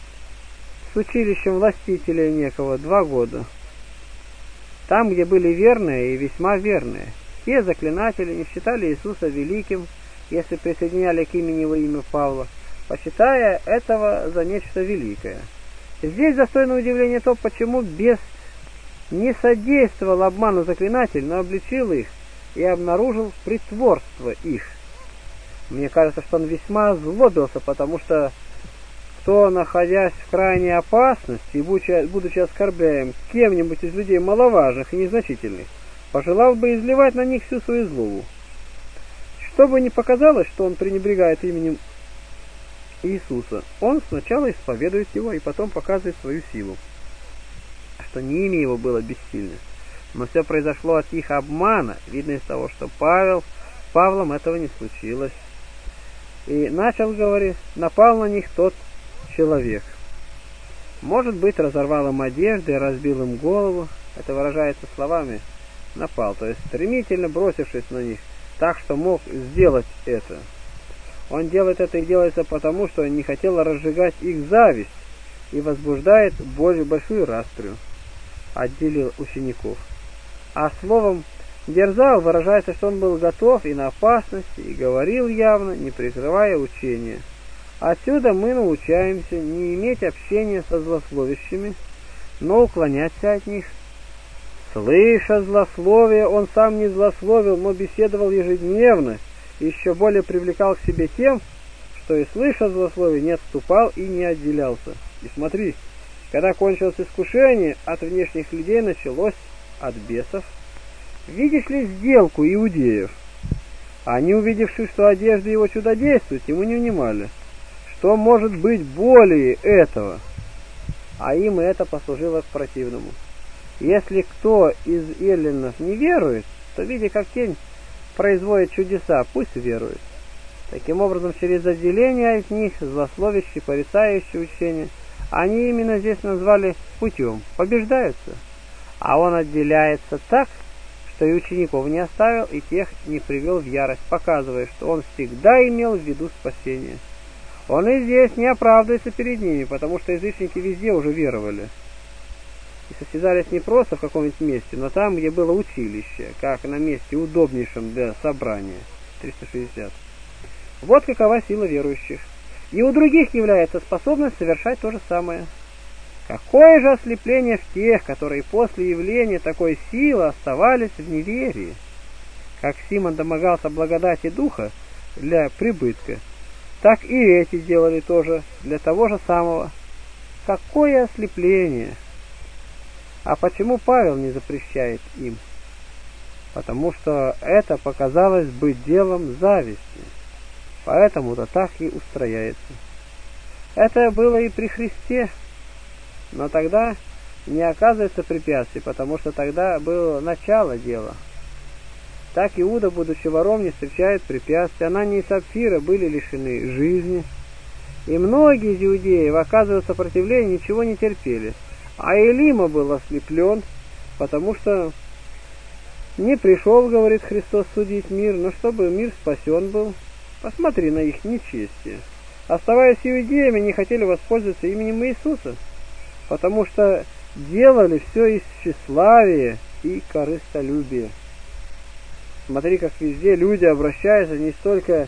A: с училищем властителя некого два года. Там, где были верные и весьма верные, те заклинатели не считали Иисуса великим, если присоединяли к имени его имя Павла, посчитая этого за нечто великое. Здесь достойно удивления то, почему бес не содействовал обману заклинателей, но обличил их и обнаружил притворство их. Мне кажется, что он весьма озлобился, потому что кто, находясь в крайней опасности и будучи оскорбляем кем-нибудь из людей маловажных и незначительных, пожелал бы изливать на них всю свою злобу. Чтобы не показалось, что он пренебрегает именем Иисуса, он сначала исповедует его и потом показывает свою силу, что не имя его было бессильно. Но все произошло от их обмана, видно из того, что Павел, с Павлом этого не случилось. И начал, говорит, напал на них тот человек. Может быть, разорвал им одежды и разбил им голову. Это выражается словами «напал», то есть стремительно бросившись на них, так что мог сделать это. Он делает это и делается потому, что не хотел разжигать их зависть и возбуждает более большую расприю. Отделил учеников. А словом «дерзал» выражается, что он был готов и на опасности, и говорил явно, не прикрывая учения. Отсюда мы научаемся не иметь общения со злословящими, но уклоняться от них. Слыша злословие, он сам не злословил, но беседовал ежедневно, и еще более привлекал к себе тем, что и слыша злословие, не отступал и не отделялся. И смотри, когда кончилось искушение, от внешних людей началось от бесов. Видишь ли сделку иудеев? Они, увидевши, что одежда его чудодействует, ему не внимали. Что может быть более этого? А им и это послужило к противному. Если кто из эллинов не верует, то, видя, как тень производит чудеса, пусть верует. Таким образом, через отделение от них, злословящие, порицающие учения, они именно здесь назвали путем, побеждаются. А он отделяется так, что и учеников не оставил, и тех не привел в ярость, показывая, что он всегда имел в виду спасение. Он и здесь не оправдывается перед ними, потому что язычники везде уже веровали. И состязались не просто в каком-нибудь месте, но там, где было училище, как на месте удобнейшем для собрания. триста шестьдесят. Вот какова сила верующих. И у других является способность совершать то же самое. Какое же ослепление в тех, которые после явления такой силы оставались в неверии. Как Симон домогался благодати Духа для прибытка, так и эти делали тоже для того же самого. Какое ослепление! А почему Павел не запрещает им? Потому что это показалось быть делом зависти. Поэтому-то так и устрояется. Это было и при Христе, но тогда не оказывается препятствий, потому что тогда было начало дела. Так Иуда, будучи вором, не встречает препятствий. Анания и Сапфира были лишены жизни. И многие из иудеев, оказывая сопротивление, ничего не терпели. А Элима был ослеплен, потому что не пришел, говорит Христос, судить мир, но чтобы мир спасен был. Посмотри на их нечестие. Оставаясь иудеями, не хотели воспользоваться именем Иисуса, потому что делали все из тщеславия и корыстолюбия. Смотри, как везде люди обращаются не столько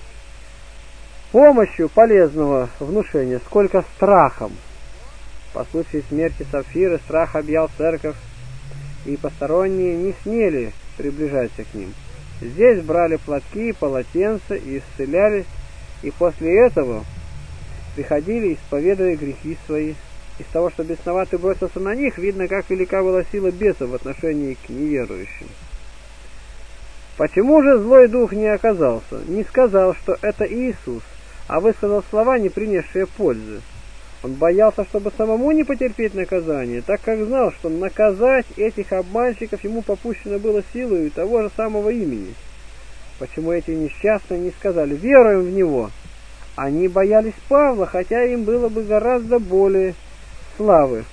A: помощью полезного внушения, сколько страхом. По случаю смерти Сапфиры страх объял церковь, и посторонние не смели приближаться к ним. Здесь брали платки и полотенца и исцелялись, и после этого приходили, исповедуя грехи свои. Из того, что бесноватый бросился на них, видно, как велика была сила бесов в отношении к неверующим. Почему же злой дух не оказался, не сказал, что это Иисус, а высказал слова, не принесшие пользы? Он боялся, чтобы самому не потерпеть наказание, так как знал, что наказать этих обманщиков ему попущено было силою того же самого имени. Почему эти несчастные не сказали «веруем в Него»? Они боялись Павла, хотя им было бы гораздо более славы,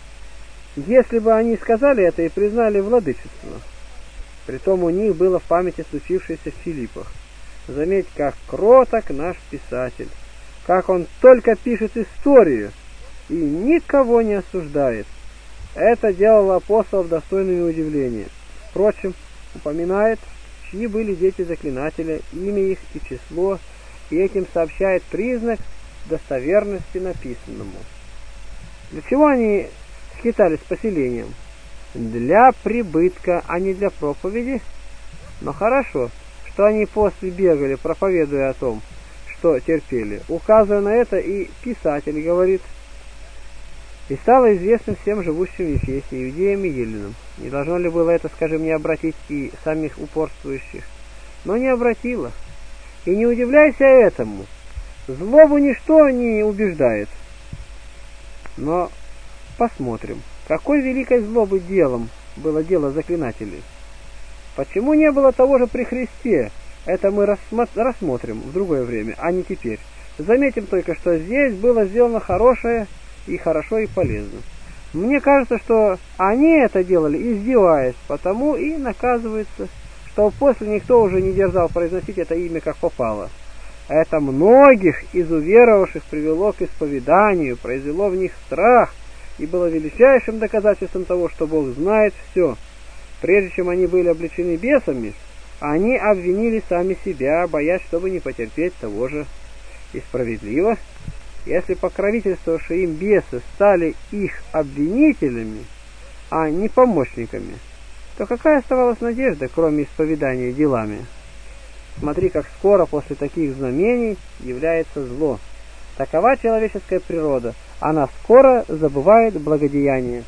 A: если бы они сказали это и признали владычество. Притом у них было в памяти случившееся в Филиппах. Заметь, как кроток наш писатель, как он только пишет историю и никого не осуждает. Это делал апостол достойными удивления. Впрочем, упоминает, чьи были дети заклинателя, имя их и число, и этим сообщает признак достоверности написанному. Для чего они скитались по селениям? Для прибытка, а не для проповеди. Но хорошо, что они после бегали, проповедуя о том, что терпели. Указывая на это, и писатель говорит: «И стало известно всем живущим в Ефесе, иудеям и еленам». Не должно ли было это, скажем, не обратить и самих упорствующих? Но не обратило. И не удивляйся этому. Злобу ничто не убеждает. Но посмотрим, какой великой злобы делом было дело заклинателей. Почему не было того же при Христе? Это мы рассмотрим в другое время, а не теперь. Заметим только, что здесь было сделано хорошее и хорошо и полезно. Мне кажется, что они это делали, издеваясь, потому и наказываются, что после никто уже не дерзал произносить это имя как попало. Это многих из уверовавших привело к исповеданию, произвело в них страх и было величайшим доказательством того, что Бог знает все. Прежде чем они были обличены бесами, они обвинили сами себя, боясь, чтобы не потерпеть того же. И справедливо, если покровительствовавшие им бесы стали их обвинителями, а не помощниками, то какая оставалась надежда, кроме исповедания делами? Смотри, как скоро после таких знамений является зло. Такова человеческая природа, она скоро забывает благодеяние.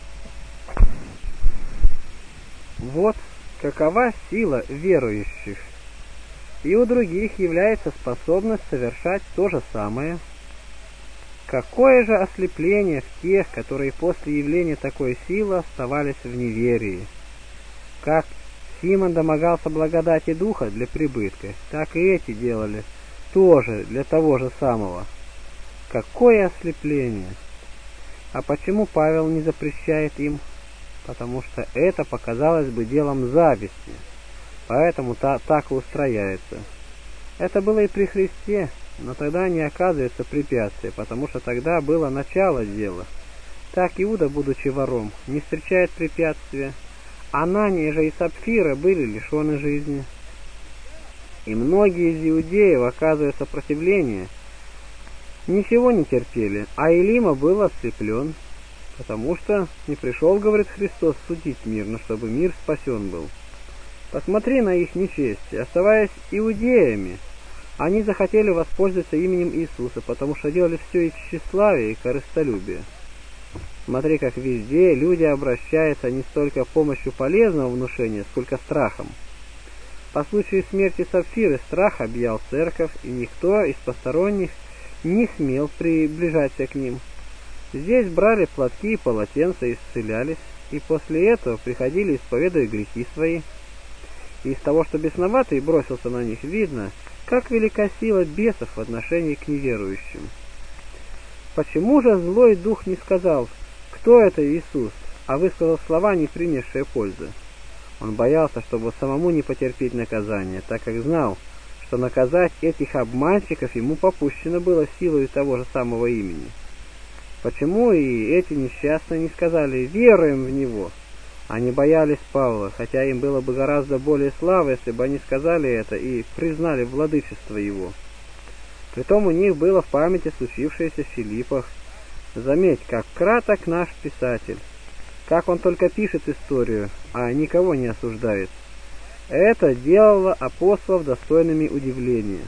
A: Вот какова сила верующих. И у других является способность совершать то же самое. Какое же ослепление в тех, которые после явления такой силы оставались в неверии. Как Симон домогался благодати Духа для прибытка, так и эти делали тоже для того же самого. Какое ослепление! А почему Павел не запрещает им? Потому что это показалось бы делом зависти, поэтому та, так и устрояется. Это было и при Христе, но тогда не оказывается препятствия, потому что тогда было начало дела. Так Иуда, будучи вором, не встречает препятствия. Анания же и Сапфира были лишены жизни. И многие из иудеев, оказывая сопротивление, ничего не терпели, а Илима был ослеплен, потому что не пришел, говорит Христос, судить мир, но чтобы мир спасен был. Посмотри на их нечестие. Оставаясь иудеями, они захотели воспользоваться именем Иисуса, потому что делали все из тщеславия и корыстолюбия. Смотри, как везде люди обращаются не столько помощью полезного внушения, сколько страхом. По случаю смерти Сапфиры страх объял церковь, и никто из посторонних не смел приближаться к ним. Здесь брали платки и полотенца и исцелялись, и после этого приходили, исповедуя грехи свои. И из того, что бесноватый бросился на них, видно, как велика сила бесов в отношении к неверующим. Почему же злой дух не сказал, кто это Иисус, а высказал слова, не принесшие пользы. Он боялся, чтобы самому не потерпеть наказание, так как знал, что наказать этих обманщиков ему попущено было силой того же самого имени. Почему и эти несчастные не сказали «веруем в него»? Они боялись Павла, хотя им было бы гораздо более славы, если бы они сказали это и признали владычество его. Притом у них было в памяти случившееся в Филиппах. Заметь, как краток наш писатель, как он только пишет историю, а никого не осуждает. Это делало апостолов достойными удивления.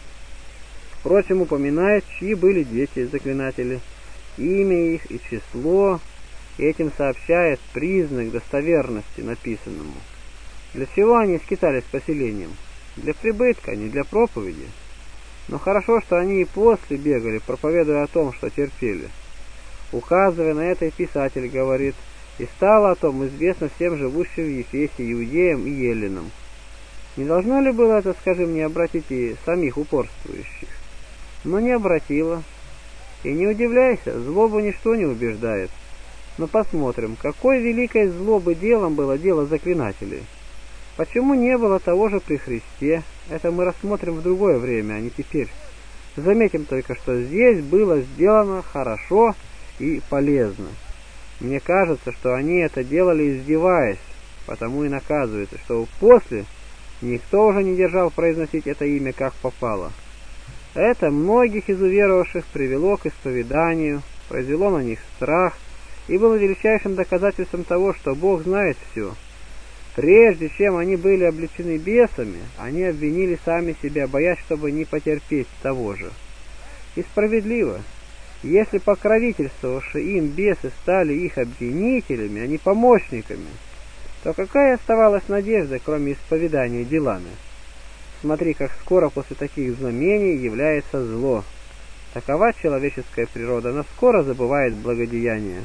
A: Впрочем, упоминает, чьи были дети-заклинатели, имя их и число, и этим сообщает признак достоверности написанному. Для чего они скитались по селениям? Для прибытка, не для проповеди. Но хорошо, что они и после бегали, проповедуя о том, что терпели. Указывая на это, писатель говорит: «И стало о том известно всем живущим в Ефесе, иудеям и еллинам». Не должно ли было это, скажи мне, обратить и самих упорствующих? Но не обратило. И не удивляйся, злобу ничто не убеждает. Но посмотрим, какой великой злобы делом было дело заклинателей. Почему не было того же при Христе? Это мы рассмотрим в другое время, а не теперь. Заметим только, что здесь было сделано хорошо и полезно. Мне кажется, что они это делали издеваясь, потому и наказывается, что после никто уже не держал произносить это имя как попало. Это многих из уверовавших привело к исповеданию, произвело на них страх и было величайшим доказательством того, что Бог знает все. Прежде чем они были обличены бесами, они обвинили сами себя, боясь, чтобы не потерпеть того же. И справедливо. Если покровительствовавшие им бесы стали их обвинителями, а не помощниками, то какая оставалась надежда, кроме исповедания делами? Смотри, как скоро после таких знамений является зло. Такова человеческая природа, она скоро забывает благодеяние.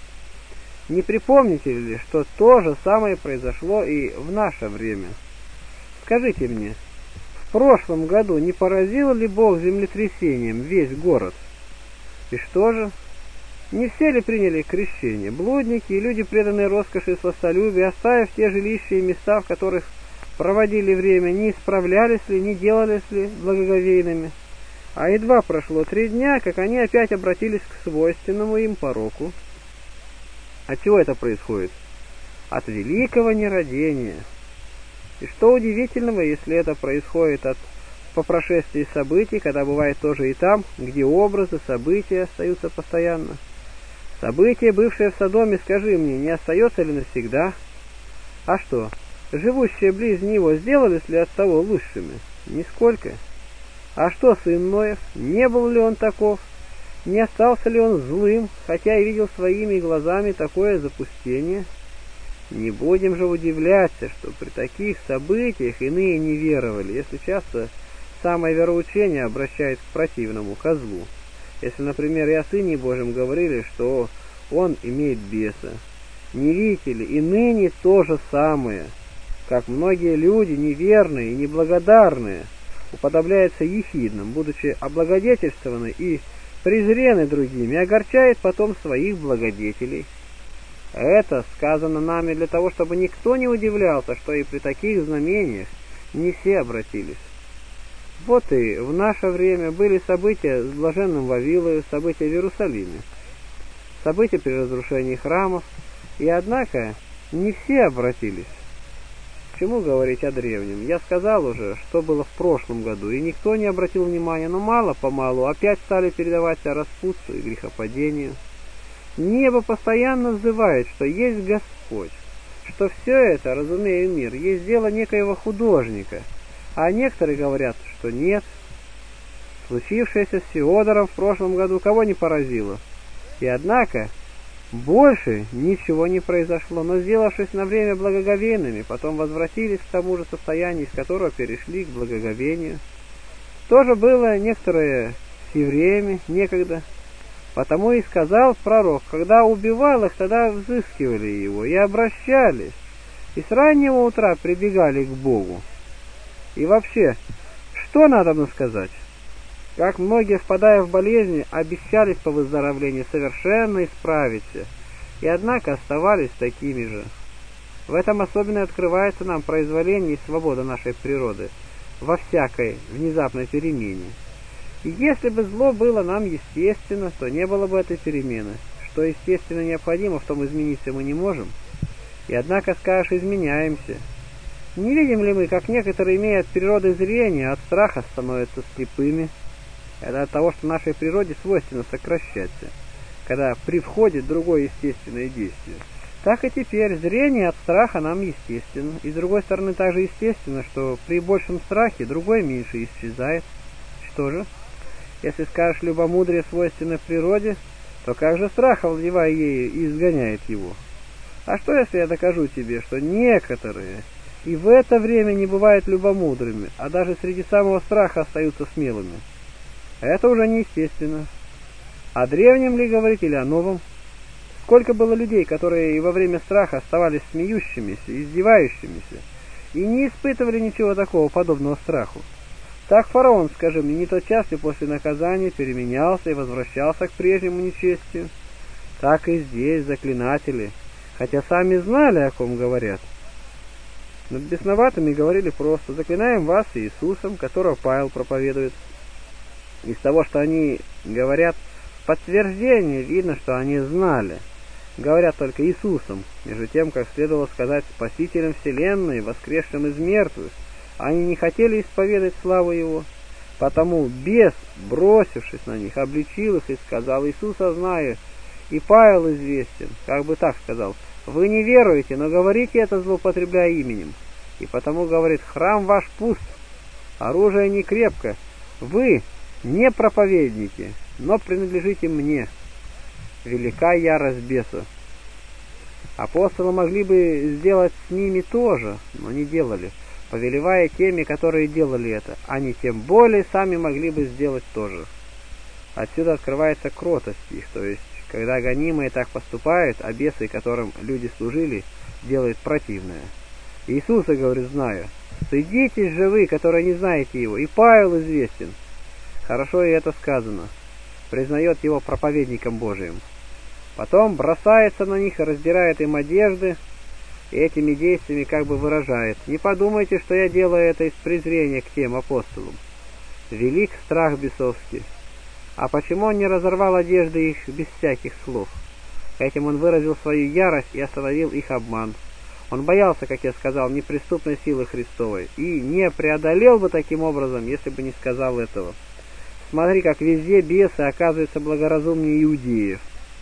A: Не припомните ли, что то же самое произошло и в наше время? Скажите мне, в прошлом году не поразил ли Бог землетрясением весь город? И что же? Не все ли приняли крещение? Блудники и люди, преданные роскоши и сластолюбию, оставив те жилища и места, в которых проводили время, не исправлялись ли, не делались ли благоговейными? А едва прошло три дня, как они опять обратились к свойственному им пороку. От чего это происходит? От великого нерадения. И что удивительного, если это происходит от по прошествии событий, когда бывает тоже и там, где образы, события остаются постоянно. Событие, бывшее в Содоме, скажи мне, не остается ли навсегда? А что, живущие близ него сделались ли от того лучшими? Нисколько. А что сын Ноев? Не был ли он таков? Не остался ли он злым, хотя и видел своими глазами такое запустение? Не будем же удивляться, что при таких событиях иные не веровали, если часто самое вероучение обращает к противному, козлу. Если, например, и о Сыне Божьем говорили, что он имеет беса. Не видите ли, и ныне то же самое, как многие люди, неверные и неблагодарные, уподобляются ехидным, будучи облагодетельствованы и презрены другими, огорчает потом своих благодетелей. Это сказано нами для того, чтобы никто не удивлялся, что и при таких знамениях не все обратились. Вот и в наше время были события с блаженным Вавилою, события в Иерусалиме, события при разрушении храмов, и однако не все обратились. К чему говорить о древнем? Я сказал уже, что было в прошлом году, и никто не обратил внимания, но мало-помалу опять стали передаваться распутству и грехопадению. Небо постоянно взывает, что есть Господь, что все это, разумею мир, есть дело некоего художника, а некоторые говорят, что нет. Случившееся с Феодором в прошлом году кого не поразило? И однако больше ничего не произошло, но, сделавшись на время благоговейными, потом возвратились к тому же состоянию, из которого перешли к благоговению. Тоже было некоторые с евреями некогда. Потому и сказал пророк, когда убивал их, тогда взыскивали его и обращались, и с раннего утра прибегали к Богу. И вообще, что надо нам сказать? Как многие, впадая в болезни, обещались по выздоровлению совершенно исправиться, и однако оставались такими же. В этом особенно открывается нам произволение и свобода нашей природы во всякой внезапной перемене. И если бы зло было нам естественно, то не было бы этой перемены. Что естественно необходимо, в том измениться мы не можем. И однако, скажешь, изменяемся. Не видим ли мы, как некоторые, имея от природы зрения, от страха становятся слепыми? Это от того, что нашей природе свойственно сокращаться, когда привходит другое естественное действие. Так и теперь зрение от страха нам естественно, и с другой стороны также естественно, что при большем страхе другое меньше исчезает. Что же? Если скажешь, любомудрие свойственно природе, то как же страх, овладевая ею, и изгоняет его? А что, если я докажу тебе, что некоторые и в это время не бывают любомудрыми, а даже среди самого страха остаются смелыми? Это уже неестественно. О древнем ли говорить или о новом? Сколько было людей, которые и во время страха оставались смеющимися, издевающимися, и не испытывали ничего такого, подобного страху. Так фараон, скажи мне, не тотчас ли после наказания переменялся и возвращался к прежнему нечестию? Так и здесь заклинатели, хотя сами знали, о ком говорят. Над бесноватыми говорили просто: заклинаем вас Иисусом, которого Павел проповедует. Из того, что они говорят, в подтверждение видно, что они знали. Говорят только Иисусом, между тем, как следовало сказать, Спасителем вселенной, воскресшим из мертвых. Они не хотели исповедать славу Его. Потому бес, бросившись на них, обличил их и сказал: Иисуса знаю, и Павел известен. Как бы так сказал: вы не веруете, но говорите это, злоупотребляя именем. И потому говорит: храм ваш пуст, оружие не крепко. Вы не проповедники, но принадлежите мне. Велика ярость беса. Апостолы могли бы сделать с ними тоже, но не делали, повелевая теми, которые делали это. Они тем более сами могли бы сделать тоже. Отсюда открывается кротость их, то есть, когда гонимые так поступают, а бесы, которым люди служили, делают противное. Иисуса, говорит, знаю. Стыдитесь же вы, которые не знаете Его, и Павел известен. Хорошо и это сказано. Признает его проповедником Божиим. Потом бросается на них и раздирает им одежды, и этими действиями как бы выражает: не подумайте, что я делаю это из презрения к тем апостолам. Велик страх бесовский. А почему он не разорвал одежды их без всяких слов? Этим он выразил свою ярость и остановил их обман. Он боялся, как я сказал, неприступной силы Христовой, и не преодолел бы таким образом, если бы не сказал этого. Смотри, как везде бесы оказываются благоразумнее иудеев,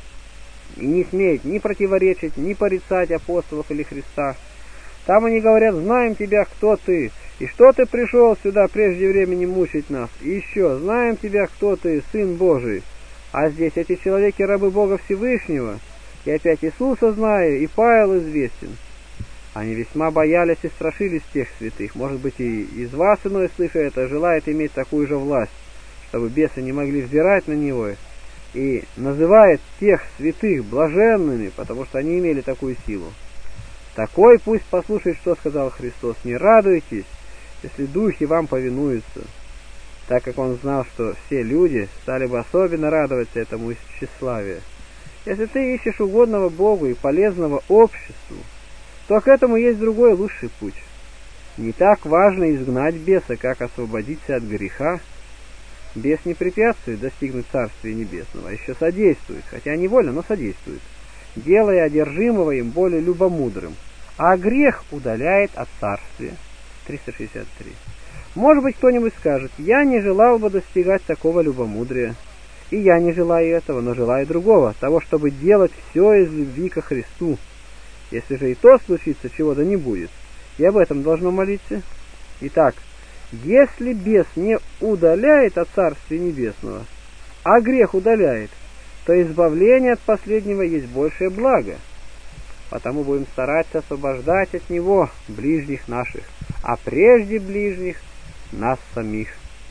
A: и не смеют ни противоречить, ни порицать апостолов или Христа. Там они говорят: знаем тебя, кто ты, и что ты пришел сюда прежде времени мучить нас, и еще знаем тебя, кто ты, Сын Божий. А здесь эти человеки рабы Бога Всевышнего, и опять Иисуса знаю, и Павел известен. Они весьма боялись и страшились тех святых. Может быть, и из вас иной, слыша это, желает иметь такую же власть, чтобы бесы не могли взирать на него, и называет тех святых блаженными, потому что они имели такую силу. Такой пусть послушает, что сказал Христос: не радуйтесь, если духи вам повинуются, так как он знал, что все люди стали бы особенно радоваться этому из тщеславия. Если ты ищешь угодного Богу и полезного обществу, то к этому есть другой лучший путь. Не так важно изгнать беса, как освободиться от греха. Бес не препятствует достигнуть Царствия Небесного, а еще содействует, хотя невольно, но содействует, делая одержимого им более любомудрым. А грех удаляет от Царствия. триста шестьдесят три. Может быть, кто-нибудь скажет: я не желал бы достигать такого любомудрия. И я не желаю этого, но желаю другого, того, чтобы делать все из любви ко Христу. Если же и то случится, чего-то не будет, и об этом должно молиться. Итак, если бес не удаляет от Царствия Небесного, а грех удаляет, то избавление от последнего есть большее благо. Потому будем стараться освобождать от него ближних наших, а прежде ближних нас самих.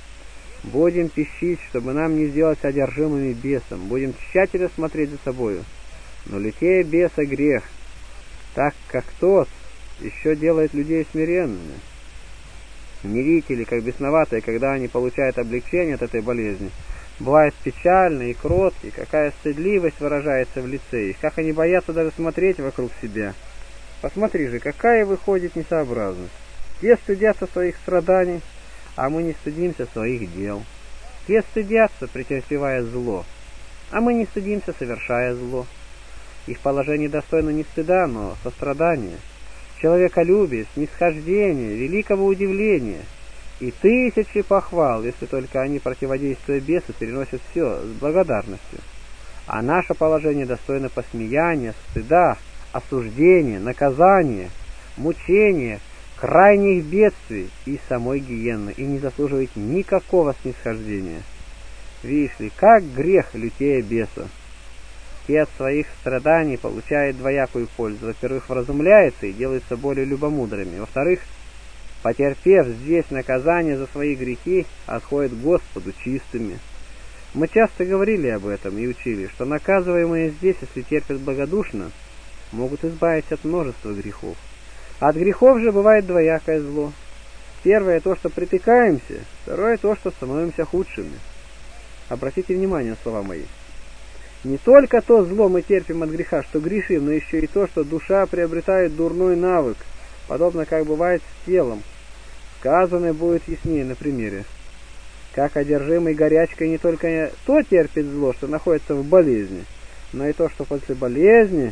A: Будем пищить, чтобы нам не сделать одержимыми бесом, будем тщательно смотреть за собою. Но лютее беса грех, так как тот еще делает людей смиренными. Не видите ли, как бесноватые, когда они получают облегчение от этой болезни, бывают печальны и кротки, какая стыдливость выражается в лице их, как они боятся даже смотреть вокруг себя. Посмотри же, какая выходит несообразность. Те стыдятся своих страданий, а мы не стыдимся своих дел. Те стыдятся, претерпевая зло, а мы не стыдимся, совершая зло. Их положение достойно не стыда, но сострадания, человеколюбия, снисхождения, великого удивления и тысячи похвал, если только они, противодействуя бесу, переносят все с благодарностью. А наше положение достойно посмеяния, стыда, осуждения, наказания, мучения, крайних бедствий и самой гиенны, и не заслуживает никакого снисхождения. Видишь ли, как грех лютее беса. Те от своих страданий получают двоякую пользу. Во-первых, вразумляются и делаются более любомудрыми. Во-вторых, потерпев здесь наказание за свои грехи, отходят к Господу чистыми. Мы часто говорили об этом и учили, что наказываемые здесь, если терпят благодушно, могут избавиться от множества грехов. От грехов же бывает двоякое зло. Первое то, что притыкаемся, второе то, что становимся худшими. Обратите внимание на слова мои. Не только то зло мы терпим от греха, что грешим, но еще и то, что душа приобретает дурной навык, подобно как бывает с телом. Сказанное будет яснее на примере. Как одержимый горячкой не только то терпит зло, что находится в болезни, но и то, что после болезни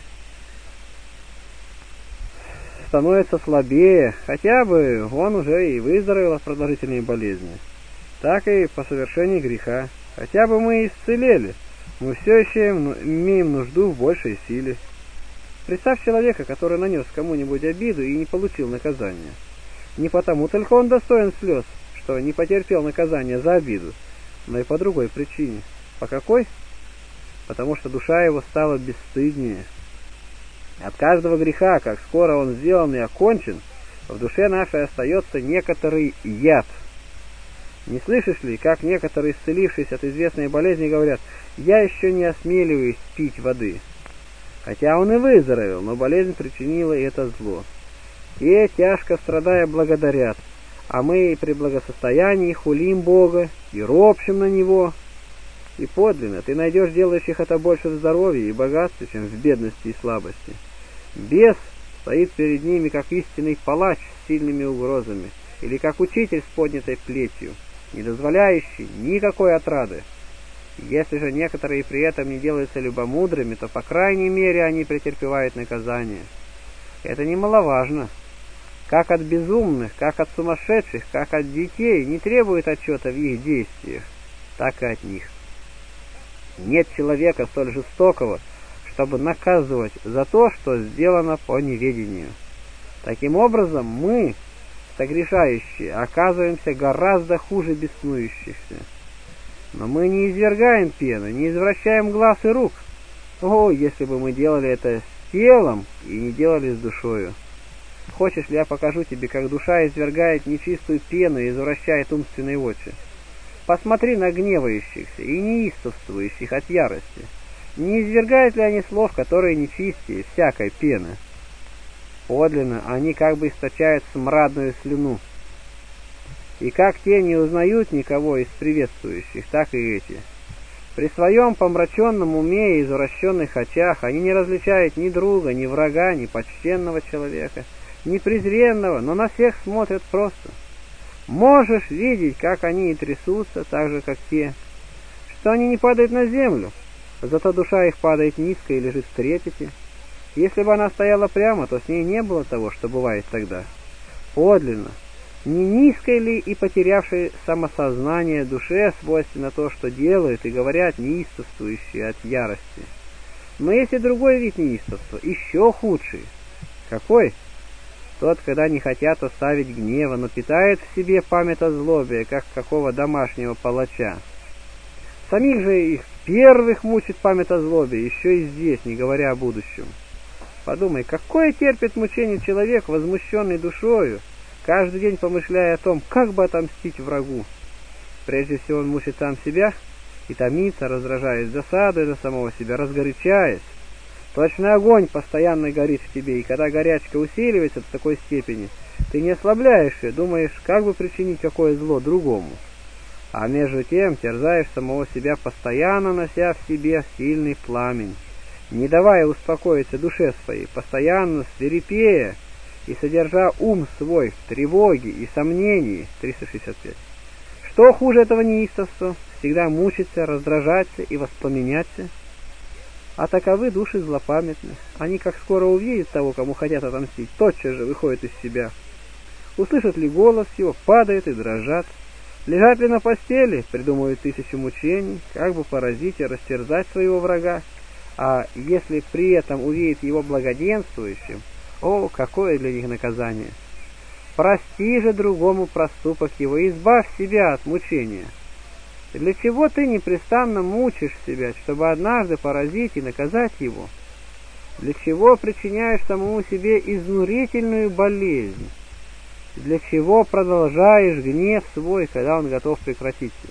A: становится слабее, хотя бы он уже и выздоровел от продолжительной болезни. Так и по совершении греха. Хотя бы мы исцелели, мы все еще имеем нужду в большей силе. Представь человека, который нанес кому-нибудь обиду и не получил наказания. Не потому только он достоин слез, что не потерпел наказания за обиду, но и по другой причине. По какой? Потому что душа его стала бесстыднее. От каждого греха, как скоро он сделан и окончен, в душе нашей остается некоторый яд. Не слышишь ли, как некоторые, исцелившись от известной болезни, говорят: «Я еще не осмеливаюсь пить воды». Хотя он и выздоровел, но болезнь причинила и это зло. И, тяжко страдая, благодарят, а мы при благосостоянии хулим Бога и ропщим на Него. И подлинно ты найдешь делающих это больше в здоровье и богатстве, чем в бедности и слабости. Бес стоит перед ними, как истинный палач с сильными угрозами, или как учитель с поднятой плетью, не дозволяющий никакой отрады. Если же некоторые при этом не делаются любомудрыми, то, по крайней мере, они претерпевают наказание. Это немаловажно. Как от безумных, как от сумасшедших, как от детей не требует отчета в их действиях, так и от них. Нет человека столь жестокого, чтобы наказывать за то, что сделано по неведению. Таким образом, мы, согрешающие, оказываемся гораздо хуже беснующихся. Но мы не извергаем пены, не извращаем глаз и рук. О, если бы мы делали это с телом и не делали с душою. Хочешь ли, я покажу тебе, как душа извергает нечистую пену и извращает умственные очи? Посмотри на гневающихся и неистовствующих от ярости. Не извергают ли они слов, которые нечистее всякой пены? Подлинно, они как бы источают смрадную слюну. И как те не узнают никого из приветствующих, так и эти. При своем помраченном уме и извращенных очах они не различают ни друга, ни врага, ни почтенного человека, ни презренного, но на всех смотрят просто. Можешь видеть, как они и трясутся, так же, как те, что они не падают на землю, зато душа их падает низко и лежит в трепете. Если бы она стояла прямо, то с ней не было того, что бывает тогда. Подлинно, не низкой ли и потерявшей самосознание душе свойственно то, что делают и говорят неистовствующие от ярости? Но есть и другой вид неистовства, еще худший. Какой? Тот, когда не хотят оставить гнева, но питает в себе память о злобе, как какого домашнего палача. Самих же их первых мучит память о злобе, еще и здесь, не говоря о будущем. Подумай, какое терпит мучение человек, возмущенный душою, каждый день помышляя о том, как бы отомстить врагу. Прежде всего он мучит сам себя и томится, раздражаясь досадой на самого себя, разгорячаясь. Точно огонь постоянно горит в тебе, и когда горячка усиливается в такой степени, ты не ослабляешь ее, думаешь, как бы причинить какое зло другому. а между тем терзаешь самого себя, постоянно нося в себе сильный пламень, не давая успокоиться душе своей, постоянно свирепея и содержа ум свой в тревоге и сомнении. триста шестьдесят пять. Что хуже этого неистовства? Всегда мучиться, раздражаться и воспламеняться. А таковы души злопамятны. Они, как скоро увидят того, кому хотят отомстить, тотчас же выходят из себя. Услышат ли голос его, падают и дрожат. Лежат ли на постели, придумывают тысячу мучений, как бы поразить и растерзать своего врага. А если при этом увидят его благоденствующим, о, какое для них наказание! Прости же другому проступок его, избавь себя от мучения. Для чего ты непрестанно мучишь себя, чтобы однажды поразить и наказать его? Для чего причиняешь самому себе изнурительную болезнь? Для чего продолжаешь гнев свой, когда он готов прекратиться?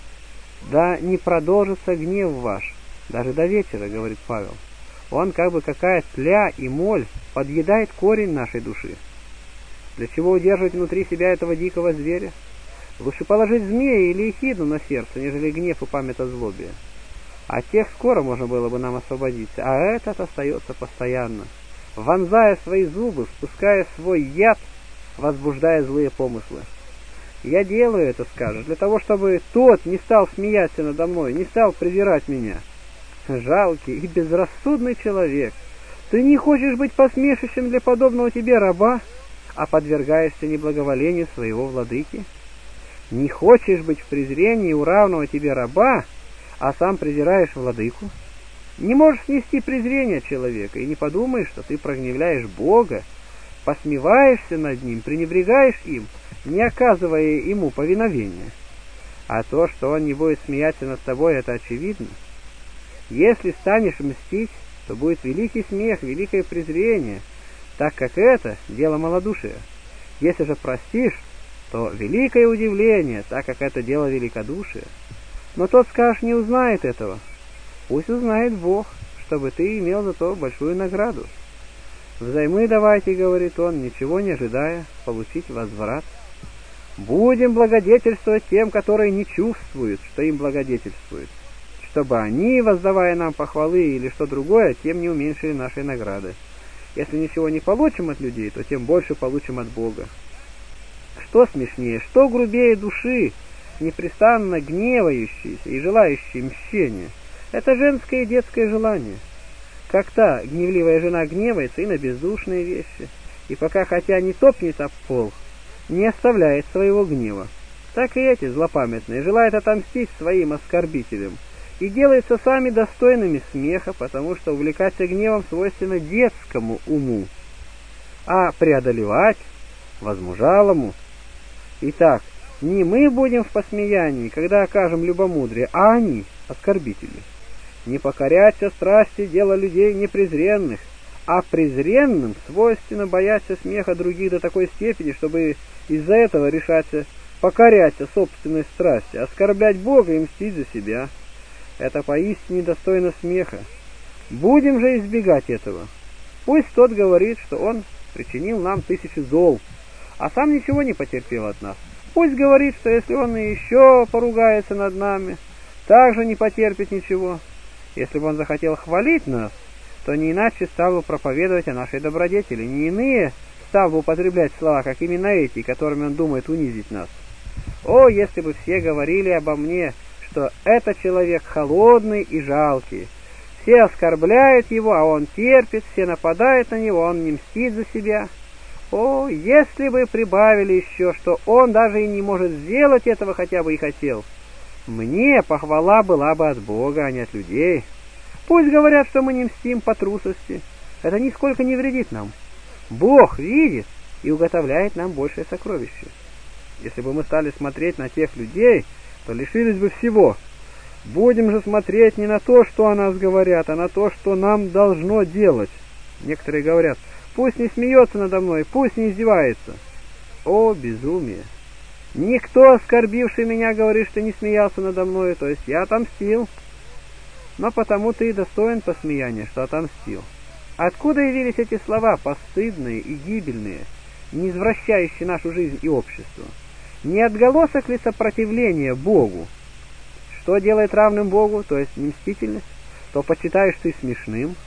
A: Да не продолжится гнев ваш, даже до вечера, говорит Павел. Он, как бы какая тля и моль, подъедает корень нашей души. Для чего удерживать внутри себя этого дикого зверя? Лучше положить змея или ехидну на сердце, нежели гнев и память о злобе. От тех скоро можно было бы нам освободиться, а этот остается постоянно, вонзая свои зубы, впуская свой яд, возбуждая злые помыслы. Я делаю это, скажешь, для того, чтобы тот не стал смеяться надо мной, не стал презирать меня. Жалкий и безрассудный человек, ты не хочешь быть посмешищем для подобного тебе раба, а подвергаешься неблаговолению своего владыки? Не хочешь быть в презрении у равного тебе раба, а сам презираешь владыку? Не можешь снести презрение человека и не подумаешь, что ты прогневляешь Бога, посмеваешься над ним, пренебрегаешь им, не оказывая ему повиновения. А то, что он не будет смеяться над тобой, это очевидно. Если станешь мстить, то будет великий смех, великое презрение, так как это дело малодушия. Если же простишь, то великое удивление, так как это дело великодушия. Но тот, скажешь, не узнает этого. Пусть узнает Бог, чтобы ты имел за то большую награду. Взаймы давайте, говорит он, ничего не ожидая, получить возврат. Будем благодетельствовать тем, которые не чувствуют, что им благодетельствуют, чтобы они, воздавая нам похвалы или что другое, тем не уменьшили нашей награды. Если ничего не получим от людей, то тем больше получим от Бога. Что смешнее, что грубее души, непрестанно гневающейся и желающей мщения? Это женское и детское желание. Как та гневливая жена гневается и на бездушные вещи, и пока хотя не топнет об пол, не оставляет своего гнева, так и эти злопамятные желают отомстить своим оскорбителям и делаются сами достойными смеха, потому что увлекаться гневом свойственно детскому уму, а преодолевать возмужалому. Итак, не мы будем в посмеянии, когда окажем любомудрие, а они, оскорбители. Не покоряться страсти — дело людей непрезренных, а презренным свойственно бояться смеха других до такой степени, чтобы из-за этого решаться покоряться собственной страсти, оскорблять Бога и мстить за себя. Это поистине достойно смеха. Будем же избегать этого. Пусть тот говорит, что он причинил нам тысячи зол, а сам ничего не потерпел от нас. Пусть говорит, что если он и еще поругается над нами, также не потерпит ничего. Если бы он захотел хвалить нас, то не иначе стал бы проповедовать о нашей добродетели, не иные стал бы употреблять слова, как именно эти, которыми он думает унизить нас. О, если бы все говорили обо мне, что этот человек холодный и жалкий. Все оскорбляют его, а он терпит, все нападают на него, он не мстит за себя. О, если бы прибавили еще, что он даже и не может сделать этого, хотя бы и хотел, мне похвала была бы от Бога, а не от людей. Пусть говорят, что мы не мстим по трусости, это нисколько не вредит нам. Бог видит и уготовляет нам большее сокровище. Если бы мы стали смотреть на тех людей, то лишились бы всего. Будем же смотреть не на то, что о нас говорят, а на то, что нам должно делать. Некоторые говорят: пусть не смеется надо мной, пусть не издевается. О, безумие! Никто, оскорбивший меня, говорит, что не смеялся надо мной, то есть я отомстил. Но потому ты и достоин посмеяния, что отомстил. Откуда явились эти слова, постыдные и гибельные, не извращающие нашу жизнь и общество? Не отголосок ли сопротивления Богу? Что делает равным Богу, то есть не мстительность? То почитаешь ты смешным?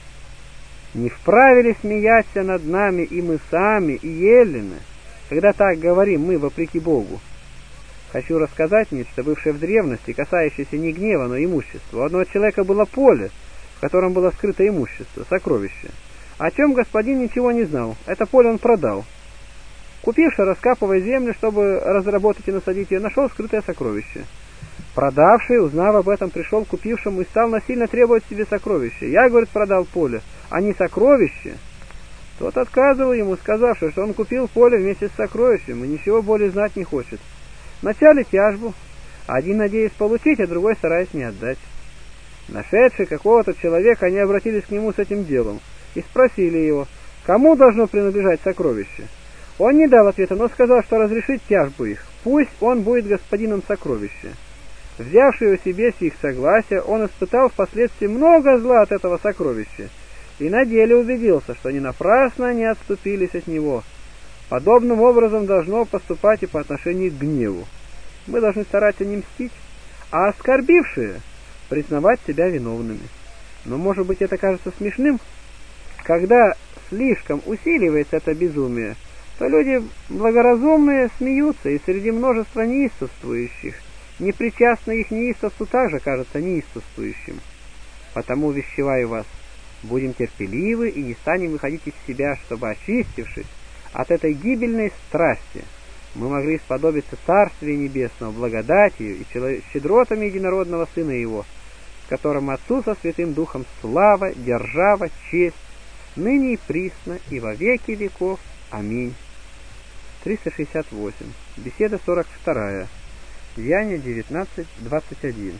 A: Не вправе ли смеяться над нами и мы сами, и еллины, когда так говорим мы вопреки Богу? Хочу рассказать нечто, бывшее в древности, касающееся не гнева, но имущества. У одного человека было поле, в котором было скрыто имущество, сокровище. О чем господин ничего не знал. Это поле он продал. Купивший, раскапывая землю, чтобы разработать и насадить ее, нашел скрытое сокровище. Продавший, узнав об этом, пришел к купившему и стал насильно требовать себе сокровище. Я, говорит, продал поле, а не сокровище. Тот отказывал ему, сказавши, что он купил поле вместе с сокровищем и ничего более знать не хочет. Начали тяжбу, один надеясь получить, а другой стараясь не отдать. Нашедшие какого-то человека, они обратились к нему с этим делом и спросили его, кому должно принадлежать сокровище. Он не дал ответа, но сказал, что разрешит тяжбу их, пусть он будет господином сокровища. Взявший его себе с их согласия, он испытал впоследствии много зла от этого сокровища, и на деле убедился, что не напрасно они отступились от него. Подобным образом должно поступать и по отношению к гневу. Мы должны стараться не мстить, а оскорбившие признавать себя виновными. Но, может быть, это кажется смешным? Когда слишком усиливается это безумие, то люди благоразумные смеются, и среди множества неистовствующих непричастный их неистовству также кажется неистовствующим. Потому увещеваю вас, будем терпеливы и не станем выходить из себя, чтобы, очистившись от этой гибельной страсти, мы могли сподобиться Царствия Небесного благодатью и щедротами единородного Сына Его, с которым Отцу со Святым Духом слава, держава, честь, ныне и присно, и во веки веков. Аминь. триста шестьдесят восемь. Беседа сорок вторая. Деяния девятнадцать двадцать один.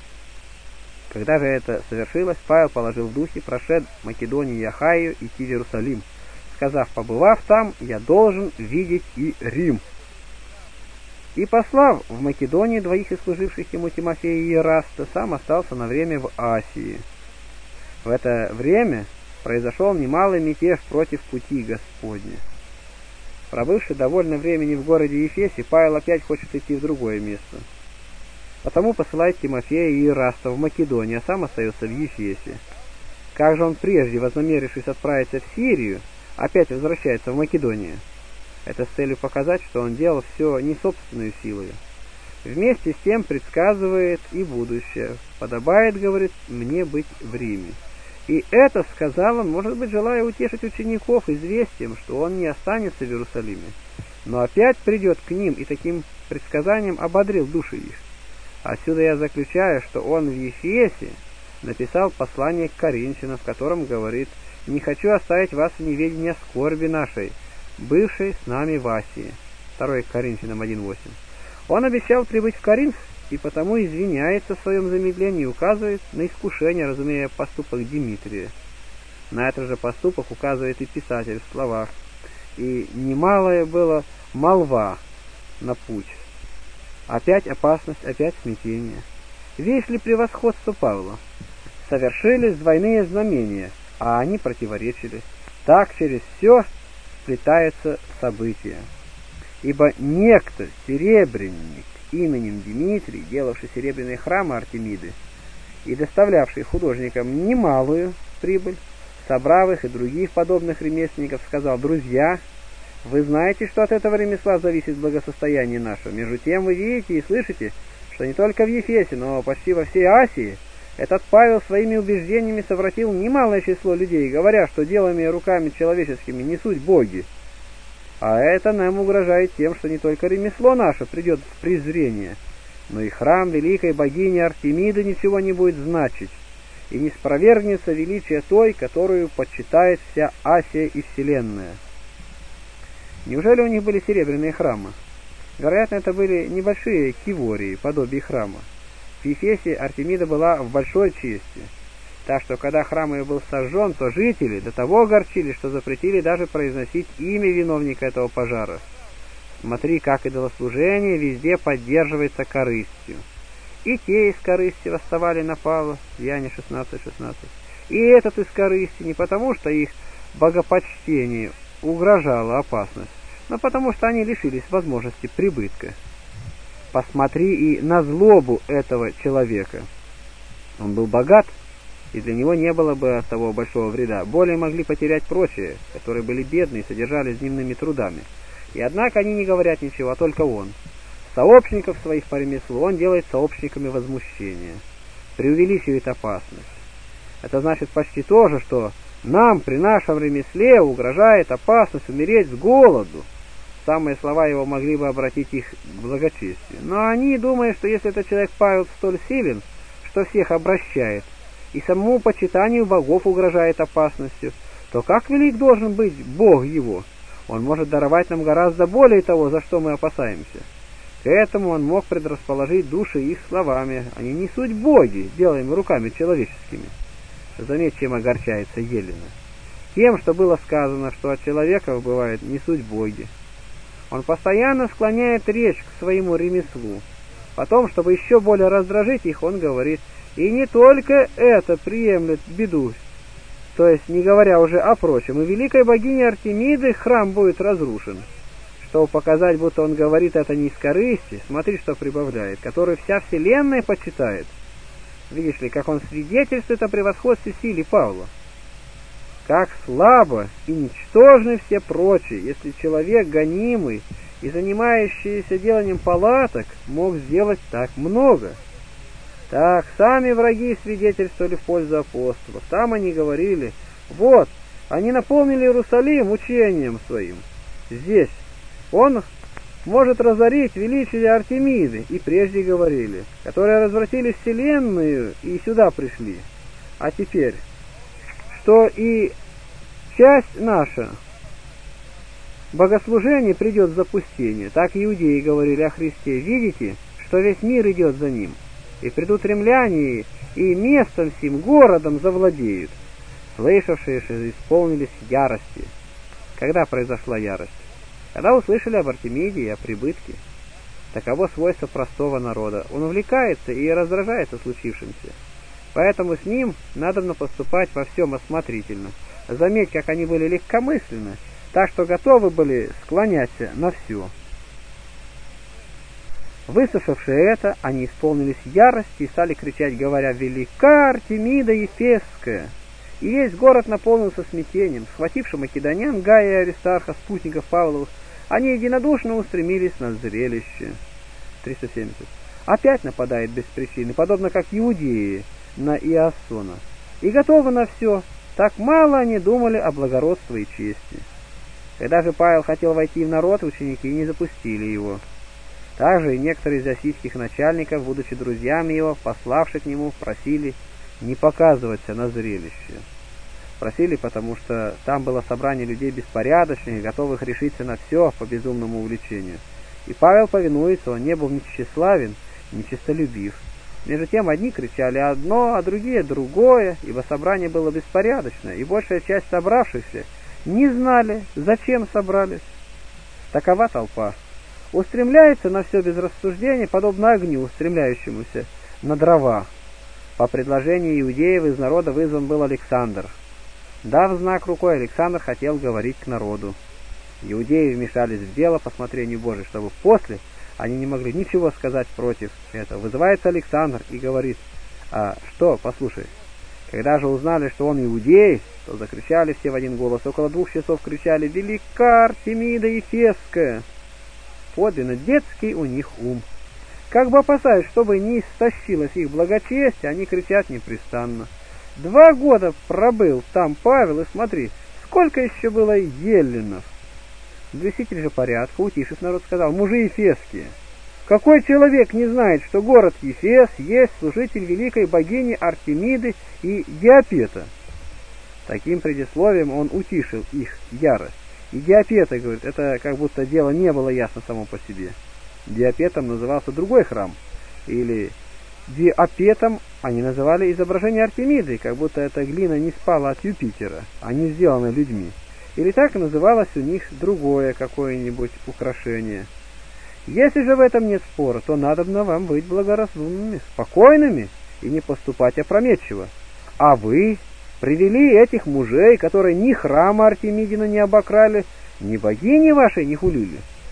A: Когда же это совершилось, Павел положил в духе, прошед Македонию и Ахайю, идти в Иерусалим, сказав, побывав там, я должен видеть и Рим. И послав в Македонии двоих из служивших ему Тимофея и Ераста, сам остался на время в Асии. В это время произошел немалый мятеж против пути Господня. Пробывший довольно времени в городе Ефесе, Павел опять хочет идти в другое место. Потому посылает Тимофея и Ераста в Македонию, а сам остается в Ефесе. Как же он прежде, вознамерившись отправиться в Сирию, опять возвращается в Македонию? Это с целью показать, что он делал все не собственной силой. Вместе с тем предсказывает и будущее. Подобает, говорит, мне быть в Риме. И это сказал он, может быть, желая утешить учеников известием, что он не останется в Иерусалиме, но опять придет к ним и таким предсказанием ободрил души их. Отсюда я заключаю, что он в Ефесе написал послание к Коринфянам, в котором говорит: «Не хочу оставить вас в неведении о скорби нашей, бывшей с нами в Асии». второе Коринфянам один восемь. Он обещал прибыть в Коринф, и потому извиняется в своем замедлении и указывает на искушение, разумея поступок Димитрия. На этот же поступок указывает и писатель в словах: «И немалое было молва на путь». Опять опасность, опять смятение. Видишь ли превосходство Павла? Совершились двойные знамения, а они противоречили. Так через все сплетаются события. Ибо некто, серебряник, именем Димитрий, делавший серебряные храмы Артемиды и доставлявший художникам немалую прибыль, собрав их и других подобных ремесленников, сказал: «Друзья, вы знаете, что от этого ремесла зависит благосостояние наше. Между тем вы видите и слышите, что не только в Ефесе, но почти во всей Асии этот Павел своими убеждениями совратил немалое число людей, говоря, что делаемые руками человеческими не суть боги. А это нам угрожает тем, что не только ремесло наше придет в презрение, но и храм великой богини Артемиды ничего не будет значить, и не спровергнется величие той, которую почитает вся Асия и вселенная». Неужели у них были серебряные храмы? Вероятно, это были небольшие кивории, подобие храма. В Ефесе Артемида была в большой чести, так что, когда храм ее был сожжен, то жители до того огорчились, что запретили даже произносить имя виновника этого пожара. Смотри, как идолослужение везде поддерживается корыстью. И те из корысти восставали на Павла, Деяния шестнадцать шестнадцать. И этот из корысти не потому, что их богопочтению угрожала опасность, но потому что они лишились возможности прибытка. посмотри и на злобу этого человека. Он был богат, и для него не было бы от того большого вреда. Более могли потерять прочие, которые были бедны и содержались дневными трудами. И однако они не говорят ничего, а только он. Сообщников своих по ремеслу он делает сообщниками возмущения, преувеличивает опасность. Это значит почти то же, что нам при нашем ремесле угрожает опасность умереть с голоду. Самые слова его могли бы обратить их к благочестию. Но они думают, что если этот человек Павел столь силен, что всех обращает, и самому почитанию богов угрожает опасностью, то как велик должен быть Бог его? Он может даровать нам гораздо более того, за что мы опасаемся. К этому он мог предрасположить души их словами. Они не суть боги, делаемые руками человеческими. Заметь, чем огорчается Елена. Тем, что было сказано, что от человеков бывает не суть боги. Он постоянно склоняет речь к своему ремеслу. Потом, чтобы еще более раздражить их, он говорит: и не только это приемлет беду, то есть не говоря уже о прочем, и великой богине Артемиды храм будет разрушен. Чтобы показать, будто он говорит это не из корысти, смотри, что прибавляет, который вся вселенная почитает. Видишь ли, как он свидетельствует о превосходстве силы Павла. Как слабо и ничтожны все прочие, если человек гонимый и занимающийся деланием палаток мог сделать так много. Так, сами враги свидетельствовали в пользу апостолов. Там они говорили: вот, они наполнили Иерусалим учением своим. Здесь он может разорить величие Артемиды, и прежде говорили, которые развратили вселенную и сюда пришли. А теперь, что и часть наша богослужение придет в запустение, так иудеи говорили о Христе: видите, что весь мир идет за ним, и придут римляне, и местом сим городом завладеют. Слышавшие же исполнились ярости. Когда произошла ярость? Когда услышали об Артемиде и о прибытке. Таково свойство простого народа. Он увлекается и раздражается случившимся. Поэтому с ним надобно поступать во всем осмотрительно. Заметь, как они были легкомысленны, так что готовы были склоняться на все. Выслушавшие это, они исполнились ярости и стали кричать, говоря: «Велика Артемида Ефесская!» И весь город наполнился смятением. Схвативши македонян, Гая и Аристарха, спутников Павловых, они единодушно устремились на зрелище. триста семьдесят. Опять нападает без причины, подобно как иудеи на Иасона. И готовы на все. Так мало они думали о благородстве и чести. Когда же Павел хотел войти в народ, ученики не запустили его. Также и некоторые из российских начальников, будучи друзьями его, пославши к нему, просили не показываться на зрелище. Просили, потому что там было собрание людей беспорядочных, готовых решиться на все по безумному увлечению. И Павел повинуется, он не был ни тщеславен, ни честолюбив. Между тем одни кричали одно, а другие другое, ибо собрание было беспорядочное, и большая часть собравшихся не знали, зачем собрались. Такова толпа. Устремляется на все без рассуждения, подобно огню, устремляющемуся на дрова. По предложению иудеев из народа вызван был Александр. Дав знак рукой, Александр хотел говорить к народу. Иудеи вмешались в дело по смотрению Божию, чтобы после они не могли ничего сказать против этого. Вызывается Александр и говорит: «А что, послушай, когда же узнали, что он иудей, то закричали все в один голос. Около двух часов кричали: «Велика Артемида Ефесская!» Подлинно детский у них ум. Как бы опасаясь, чтобы не истощилось их благочестие, они кричат непрестанно. Два года пробыл там Павел, и смотри, сколько еще было еллинов. Блюститель же порядка, утишив народ, сказал: «Мужи ефесские, какой человек не знает, что город Ефес есть служитель великой богини Артемиды и Диапета?» Таким предисловием он утишил их ярость. И Диапета, говорит, это как будто дело не было ясно само по себе. Диапетом назывался другой храм, или Диапетом они называли изображение Артемиды, как будто эта глина не спала от Юпитера, а не сделана людьми. Или так называлось у них другое какое-нибудь украшение. Если же в этом нет спора, то надобно вам быть благоразумными, спокойными и не поступать опрометчиво. А вы привели этих мужей, которые ни храма Артемидина не обокрали, ни богини вашей не хулили.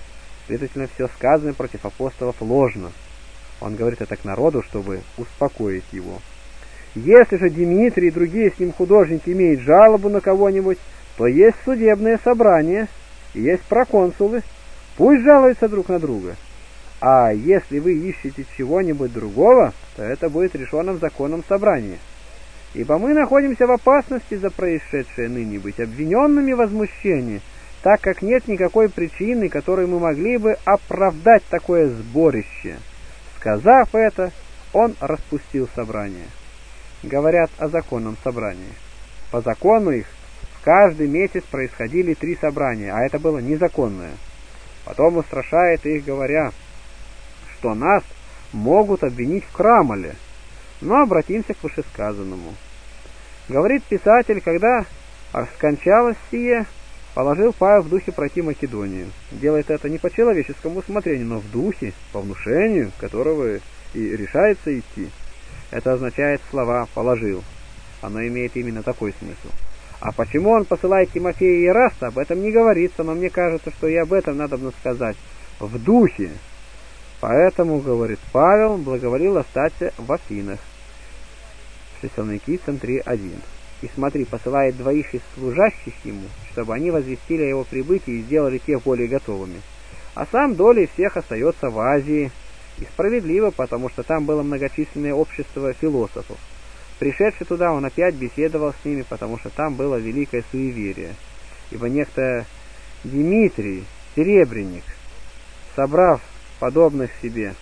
A: Следовательно, все сказанное против апостолов ложно. Он говорит это к народу, чтобы успокоить его. Если же Дмитрий и другие с ним художники имеют жалобу на кого-нибудь, то есть судебное собрание, и есть проконсулы. Пусть жалуются друг на друга. А если вы ищете чего-нибудь другого, то это будет решено в законном собрании. Ибо мы находимся в опасности за происшедшее ныне быть обвиненными в возмущении, так как нет никакой причины, которой мы могли бы оправдать такое сборище. Сказав это, он распустил собрание. Говорят о законном собрании. По закону их в каждый месяц происходили три собрания, а это было незаконное. Потом устрашает их, говоря, что нас могут обвинить в крамоле. Но обратимся к вышесказанному. Говорит писатель, когда скончалось сие, положил Павел в духе пройти Македонию. Делает это не по человеческому усмотрению, но в духе, по внушению, которого и решается идти. Это означает слова «положил». Оно имеет именно такой смысл. А почему он посылает Тимофея и Ираста, об этом не говорится, но мне кажется, что и об этом надо бы сказать. В духе. Поэтому, говорит Павел, благоволил остаться в Афинах. Фессалоникийцам три один. И смотри, посылает двоих из служащих ему, чтобы они возвестили о его прибытии и сделали тех более готовыми. А сам долей всех остается в Азии. И справедливо, потому что там было многочисленное общество философов. Пришедший туда, он опять беседовал с ними, потому что там было великое суеверие. Ибо некто Дмитрий, серебряник, собрав подобных себе,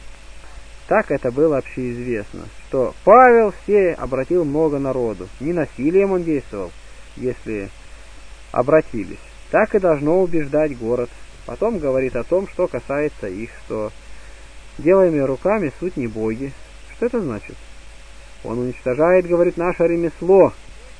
A: так это было общеизвестно, что Павел все обратил много народу. Не насилием он действовал, если обратились. Так и должно убеждать город. Потом говорит о том, что касается их, что делаемые руками суть не боги. Что это значит? Он уничтожает, говорит, наше ремесло.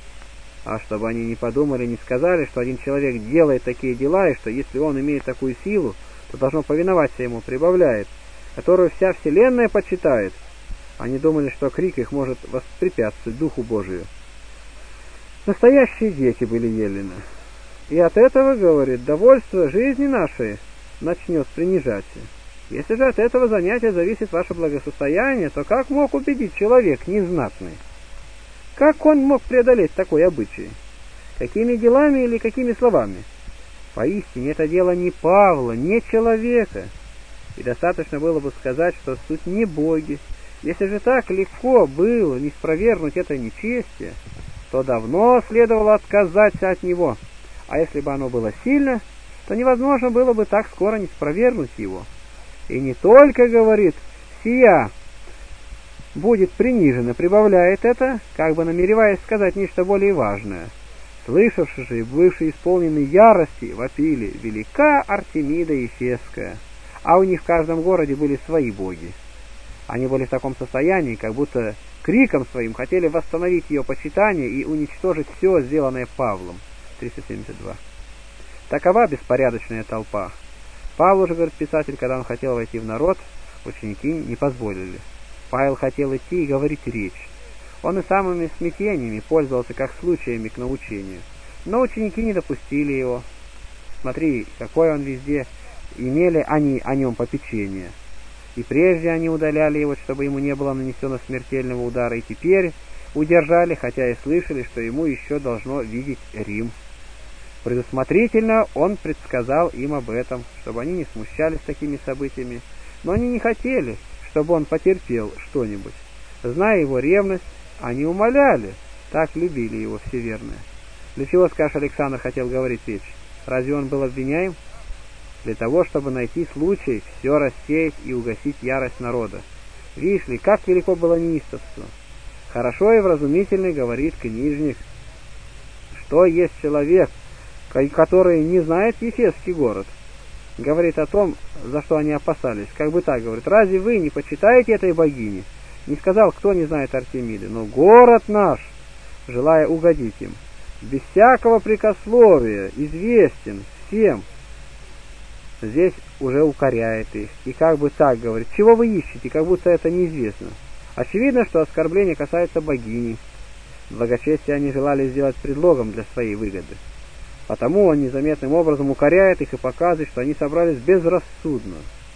A: А чтобы они не подумали, не сказали, что один человек делает такие дела, и что если он имеет такую силу, то должно повиноваться ему, прибавляет, которую вся вселенная почитает. Они думали, что крик их может воспрепятствовать Духу Божию. Настоящие дети были Елены. И от этого, говорит, довольство жизни нашей начнет принижаться. Если же от этого занятия зависит ваше благосостояние, то как мог убедить человек незнатный? Как он мог преодолеть такой обычай? Какими делами или какими словами? Поистине это дело не Павла, не человека. И достаточно было бы сказать, что суть не боги. Если же так легко было не спровергнуть это нечестие, то давно следовало отказаться от него. А если бы оно было сильно, то невозможно было бы так скоро не спровергнуть его. И не только, говорит, сия будет принижена, прибавляет это, как бы намереваясь сказать нечто более важное. Слышавши же и бывшие исполнены ярости, вопили: велика Артемида Ефесская. А у них в каждом городе были свои боги. Они были в таком состоянии, как будто криком своим хотели восстановить ее почитание и уничтожить все, сделанное Павлом. триста семьдесят два. Такова беспорядочная толпа. Павлу же, говорит писатель, когда он хотел войти в народ, ученики не позволили. Павел хотел идти и говорить речь. Он и самыми смятениями пользовался как случаями к научению. Но ученики не допустили его. Смотри, какой он везде, имели они о нем попечение. И прежде они удаляли его, чтобы ему не было нанесено смертельного удара, и теперь удержали, хотя и слышали, что ему еще должно видеть Рим. Предусмотрительно он предсказал им об этом, чтобы они не смущались такими событиями, но они не хотели, чтобы он потерпел что-нибудь. Зная его ревность, они умоляли, так любили его все верные. Для чего, скажешь, Александр хотел говорить речь? Разве он был обвиняем? Для того, чтобы найти случай все рассеять и угасить ярость народа. Видишь ли, как велико было неистовство. Хорошо и вразумительно говорит книжник, что есть человек, который не знает Ефесский город. Говорит о том, за что они опасались. Как бы так, говорит, разве вы не почитаете этой богини? Не сказал, кто не знает Артемиды, но город наш, желая угодить им, без всякого прикословия, известен всем. Здесь уже укоряет их. И как бы так, говорит, чего вы ищете, как будто это неизвестно. Очевидно, что оскорбление касается богини. Благочестие они желали сделать предлогом для своей выгоды. Потому он незаметным образом укоряет их и показывает, что они собрались безрассудно.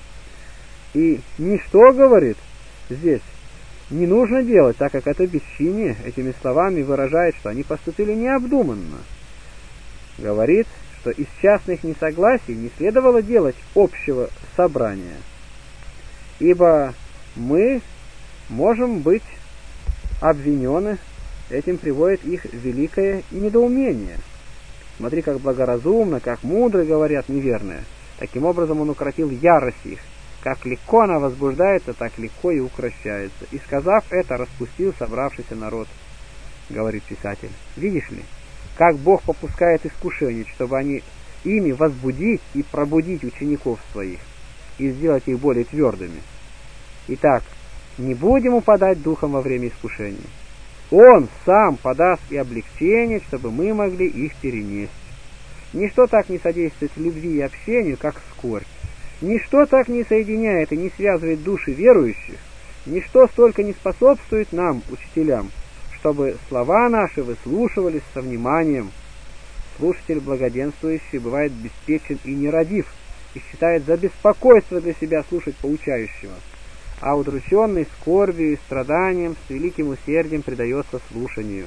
A: И ничто, говорит, здесь не нужно делать, так как это бесчиние этими словами выражает, что они поступили необдуманно. Говорит, что из частных несогласий не следовало делать общего собрания, ибо мы можем быть обвинены, этим приводит их великое недоумение. Смотри, как благоразумно, как мудро говорят неверные. Таким образом он укротил ярость их. Как легко она возбуждается, так легко и укращается. И, сказав это, распустил собравшийся народ, говорит писатель. Видишь ли, как Бог попускает искушение, чтобы они ими возбудить и пробудить учеников своих, и сделать их более твердыми. Итак, не будем упадать духом во время искушений. Он сам подаст и облегчение, чтобы мы могли их перенести. Ничто так не содействует любви и общению, как скорбь. Ничто так не соединяет и не связывает души верующих, ничто столько не способствует нам, учителям, чтобы слова наши выслушивались со вниманием. Слушатель благоденствующий бывает беспечен и нерадив, и считает за беспокойство для себя слушать поучающего, а удрученный скорбью и страданием с великим усердием предается слушанию.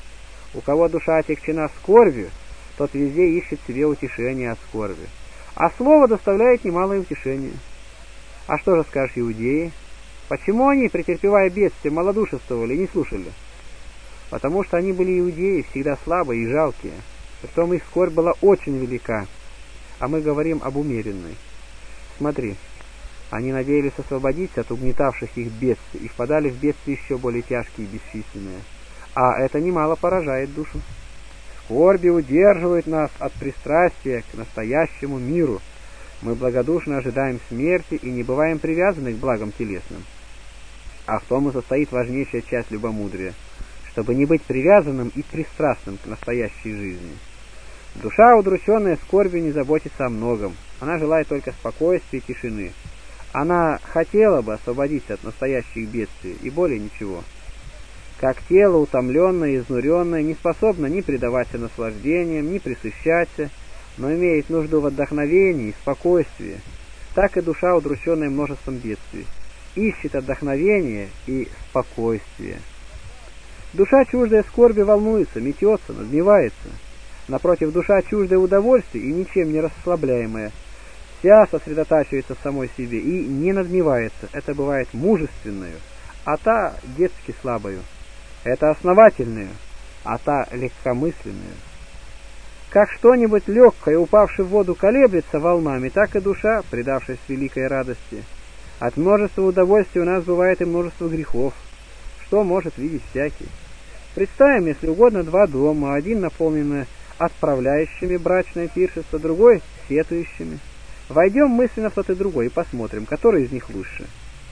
A: У кого душа отягчена скорбью, тот везде ищет себе утешение от скорби, а слово доставляет немалое утешение. А что же скажешь иудеи? Почему они, претерпевая бедствие, малодушествовали и не слушали? Потому что они были иудеи, всегда слабые и жалкие. Притом их скорбь была очень велика, а мы говорим об умеренной. Смотри, они надеялись освободиться от угнетавших их бедствий и впадали в бедствия еще более тяжкие и бесчисленные. А это немало поражает душу. Скорби удерживают нас от пристрастия к настоящему миру. Мы благодушно ожидаем смерти и не бываем привязаны к благам телесным. А в том и состоит важнейшая часть любомудрия, чтобы не быть привязанным и пристрастным к настоящей жизни. Душа, удрученная скорбью, не заботится о многом. Она желает только спокойствия и тишины. Она хотела бы освободиться от настоящих бедствий и более ничего. Как тело, утомленное и изнуренное, не способно ни предаваться наслаждениям, ни пресыщаться, но имеет нужду в вдохновении и спокойствии, так и душа, удрученная множеством бедствий, ищет отдохновения и спокойствия. Душа, чуждая скорби, волнуется, метется, надмевается. Напротив, душа, чуждая удовольствия и ничем не расслабляемая, вся сосредотачивается в самой себе и не надмевается. Это бывает мужественную, а та детски слабою. Это основательную, а та легкомысленную. Как что-нибудь легкое, упавшее в воду, колеблется волнами, так и душа, предавшись великой радости. От множества удовольствий у нас бывает и множество грехов, что может видеть всякий. Представим, если угодно, два дома, один наполненный отправляющими брачное пиршество, другой — сетующими. Войдем мысленно в тот и другой и посмотрим, который из них лучше.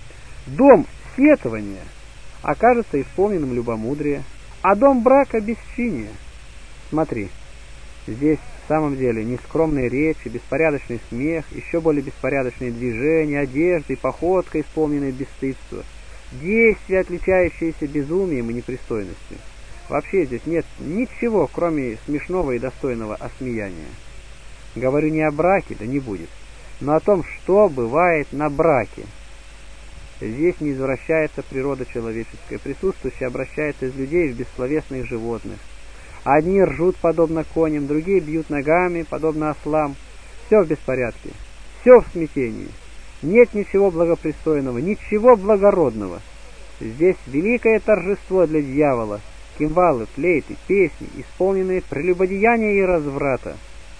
A: Дом сетования окажется исполненным любомудрия, а дом брака — бесчиния. Смотри, здесь в самом деле нескромные речи, беспорядочный смех, еще более беспорядочные движения, одежды, походка, исполненная бесстыдства, действия, отличающиеся безумием и непристойностью. Вообще здесь нет ничего, кроме смешного и достойного осмеяния. Говорю не о браке, да не будет, но о том, что бывает на браке. Здесь не извращается природа человеческая, присутствующая обращается из людей в бессловесных животных. Одни ржут, подобно коням, другие бьют ногами, подобно ослам. Все в беспорядке, все в смятении. Нет ничего благопристойного, ничего благородного. Здесь великое торжество для дьявола, кимвалы, флейты, песни, исполненные прелюбодеяния и разврата.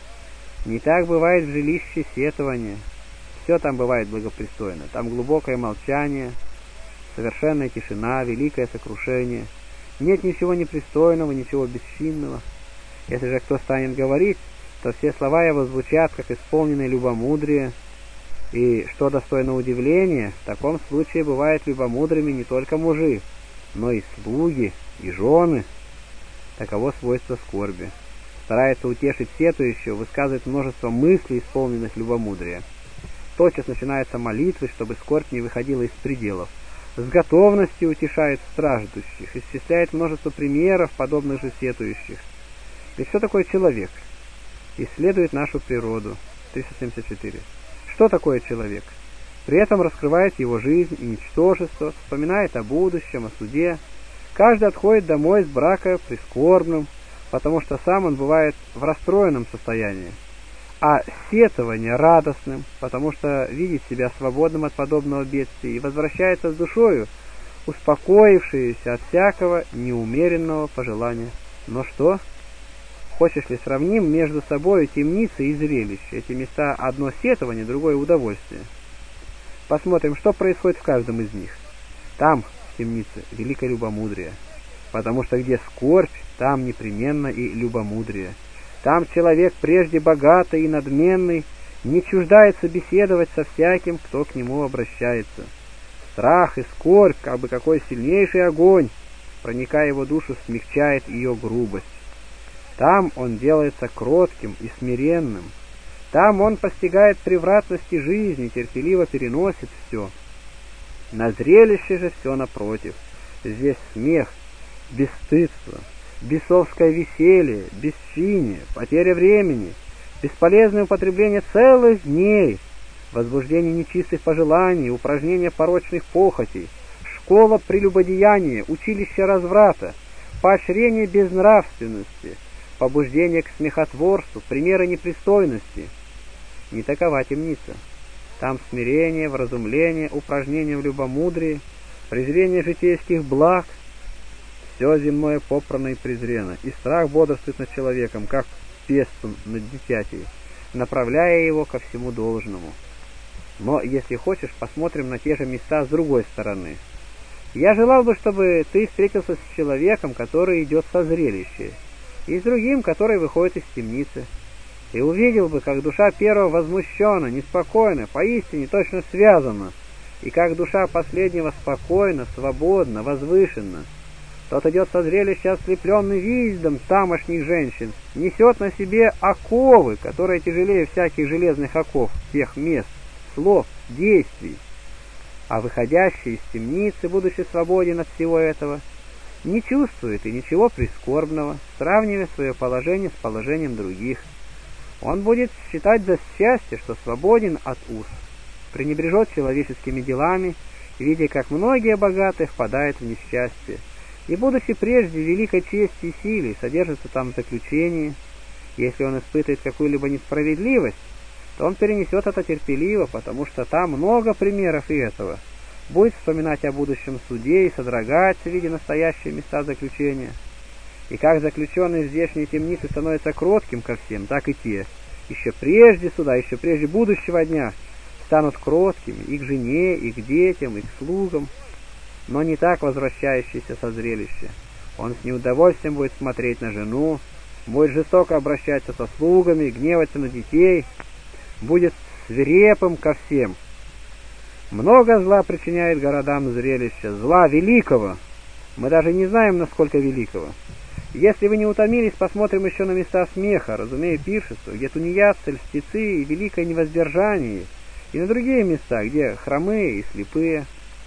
A: Не так бывает в жилище сетования. Все там бывает благопристойно. Там глубокое молчание, совершенная тишина, великое сокрушение. Нет ничего непристойного, ничего бесчинного. Если же кто станет говорить, то все слова его звучат, как исполненные любомудрие. И, что достойно удивления, в таком случае бывают любомудрыми не только мужи, но и слуги, и жены. Таково свойство скорби. Старается утешить сетующего, высказывает множество мыслей, исполненных любомудрия. Тотчас начинаются молитвы, чтобы скорбь не выходила из пределов. С готовностью утешает страждущих, исчисляет множество примеров, подобных же сетующих. Ведь что такое человек? исследует нашу природу. триста семьдесят четыре. Что такое человек? При этом раскрывает его жизнь и ничтожество, вспоминает о будущем, о суде. Каждый отходит домой из брака прискорбным, потому что сам он бывает в расстроенном состоянии, а сетование радостным, потому что видит себя свободным от подобного бедствия и возвращается с душою, успокоившиеся от всякого неумеренного пожелания. Но что? Хочешь ли, сравним между собой темницы и зрелище? Эти места одно сетование, другое удовольствие. Посмотрим, что происходит в каждом из них. Там, в темнице, великое любомудрие, потому что где скорбь, там непременно и любомудрие. Там человек, прежде богатый и надменный, не чуждается беседовать со всяким, кто к нему обращается. Страх и скорбь, как бы какой сильнейший огонь, проникая в его душу, смягчает ее грубость. Там он делается кротким и смиренным. Там он постигает превратности жизни, терпеливо переносит все. На зрелище же все напротив. Здесь смех, бесстыдство, бесовское веселье, бесчиние, потеря времени, бесполезное употребление целых дней, возбуждение нечистых пожеланий, упражнение порочных похотей, школа прелюбодеяния, училище разврата, поощрение безнравственности, побуждение к смехотворству, примеры непристойности. Не такова темница. Там смирение, вразумление, упражнение в любомудрии, презрение житейских благ. Все земное попрано и презрено, и страх бодрствует над человеком, как пестун над дитятей, направляя его ко всему должному. Но, если хочешь, посмотрим на те же места с другой стороны. Я желал бы, чтобы ты встретился с человеком, который идет со зрелища, и с другим, который выходит из темницы. И увидел бы, как душа первого возмущена, неспокойна, поистине точно связана, и как душа последнего спокойна, свободна, возвышена. Тот идет со зрелища, ослепленный видом тамошних женщин, несет на себе оковы, которые тяжелее всяких железных оков, тех мест, слов, действий. А выходящий из темницы, будучи свободен от всего этого, не чувствует и ничего прискорбного, сравнивая свое положение с положением других. Он будет считать за счастье, что свободен от уз, пренебрежет человеческими делами, видя, как многие богатые впадают в несчастье, и, будучи прежде великой чести и силой, содержится там в заключении. Если он испытывает какую-либо несправедливость, то он перенесет это терпеливо, потому что там много примеров и этого. Будет вспоминать о будущем суде и содрогаться, видя настоящие места заключения. И как заключенный в здешней темнице становится кротким ко всем, так и те, еще прежде суда, еще прежде будущего дня, станут кроткими и к жене, и к детям, и к слугам, но не так возвращающийся со зрелища. Он с неудовольствием будет смотреть на жену, будет жестоко обращаться со слугами, гневаться на детей, будет свирепым ко всем. Много зла причиняет городам зрелище, зла великого. Мы даже не знаем, насколько великого. Если вы не утомились, посмотрим еще на места смеха, разумея пиршество, где тунеядцы, льстецы и великое невоздержание, и на другие места, где хромые и слепые.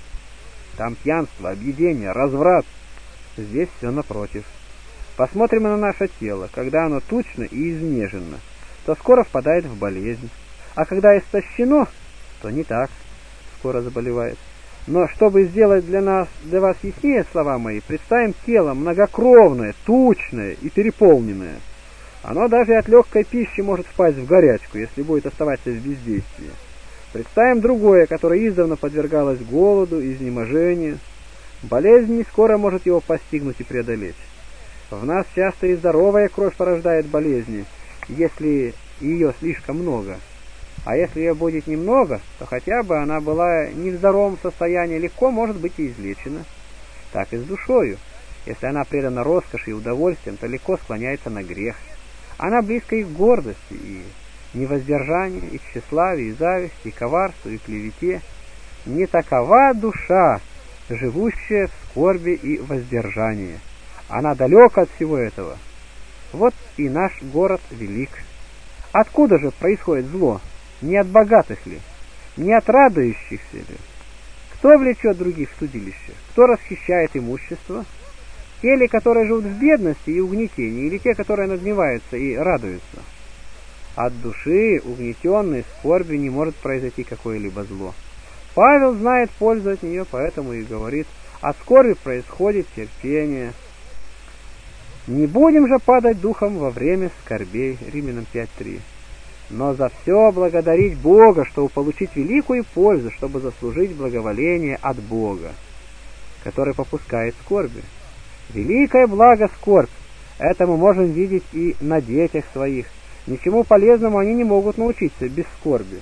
A: Там пьянство, объедение, разврат. Здесь все напротив. Посмотрим на наше тело. Когда оно тучно и изнежено, то скоро впадает в болезнь. А когда истощено, то не так скоро заболевает. Но чтобы сделать для нас, для вас яснее слова мои, представим тело многокровное, тучное и переполненное. Оно даже от легкой пищи может впасть в горячку, если будет оставаться в бездействии. Представим другое, которое издавна подвергалось голоду, изнеможению. Болезнь не скоро может его постигнуть и преодолеть. В нас часто и здоровая кровь порождает болезни, если ее слишком много. А если ее будет немного, то хотя бы она была не в здоровом состоянии, легко может быть и излечена. Так и с душою. Если она предана роскоши и удовольствиям, то легко склоняется на грех. Она близка и к гордости, и невоздержанию, и к тщеславию, и зависти, и коварству, и клевете. Не такова душа, живущая в скорби и воздержании. Она далека от всего этого. Вот и наш город велик. Откуда же происходит зло? Не от богатых ли? Не от радующихся ли? Кто влечет других в судилище? Кто расхищает имущество? Те ли, которые живут в бедности и угнетении, или те, которые надмеваются и радуются? От души, угнетенной скорбью, не может произойти какое-либо зло. Павел знает пользу от нее, поэтому и говорит: от скорби происходит терпение. Не будем же падать духом во время скорбей. Римлянам пять три. Но за все благодарить Бога, чтобы получить великую пользу, чтобы заслужить благоволение от Бога, который попускает скорби. Великое благо скорбь. Это мы можем видеть и на детях своих. Ничему полезному они не могут научиться без скорби.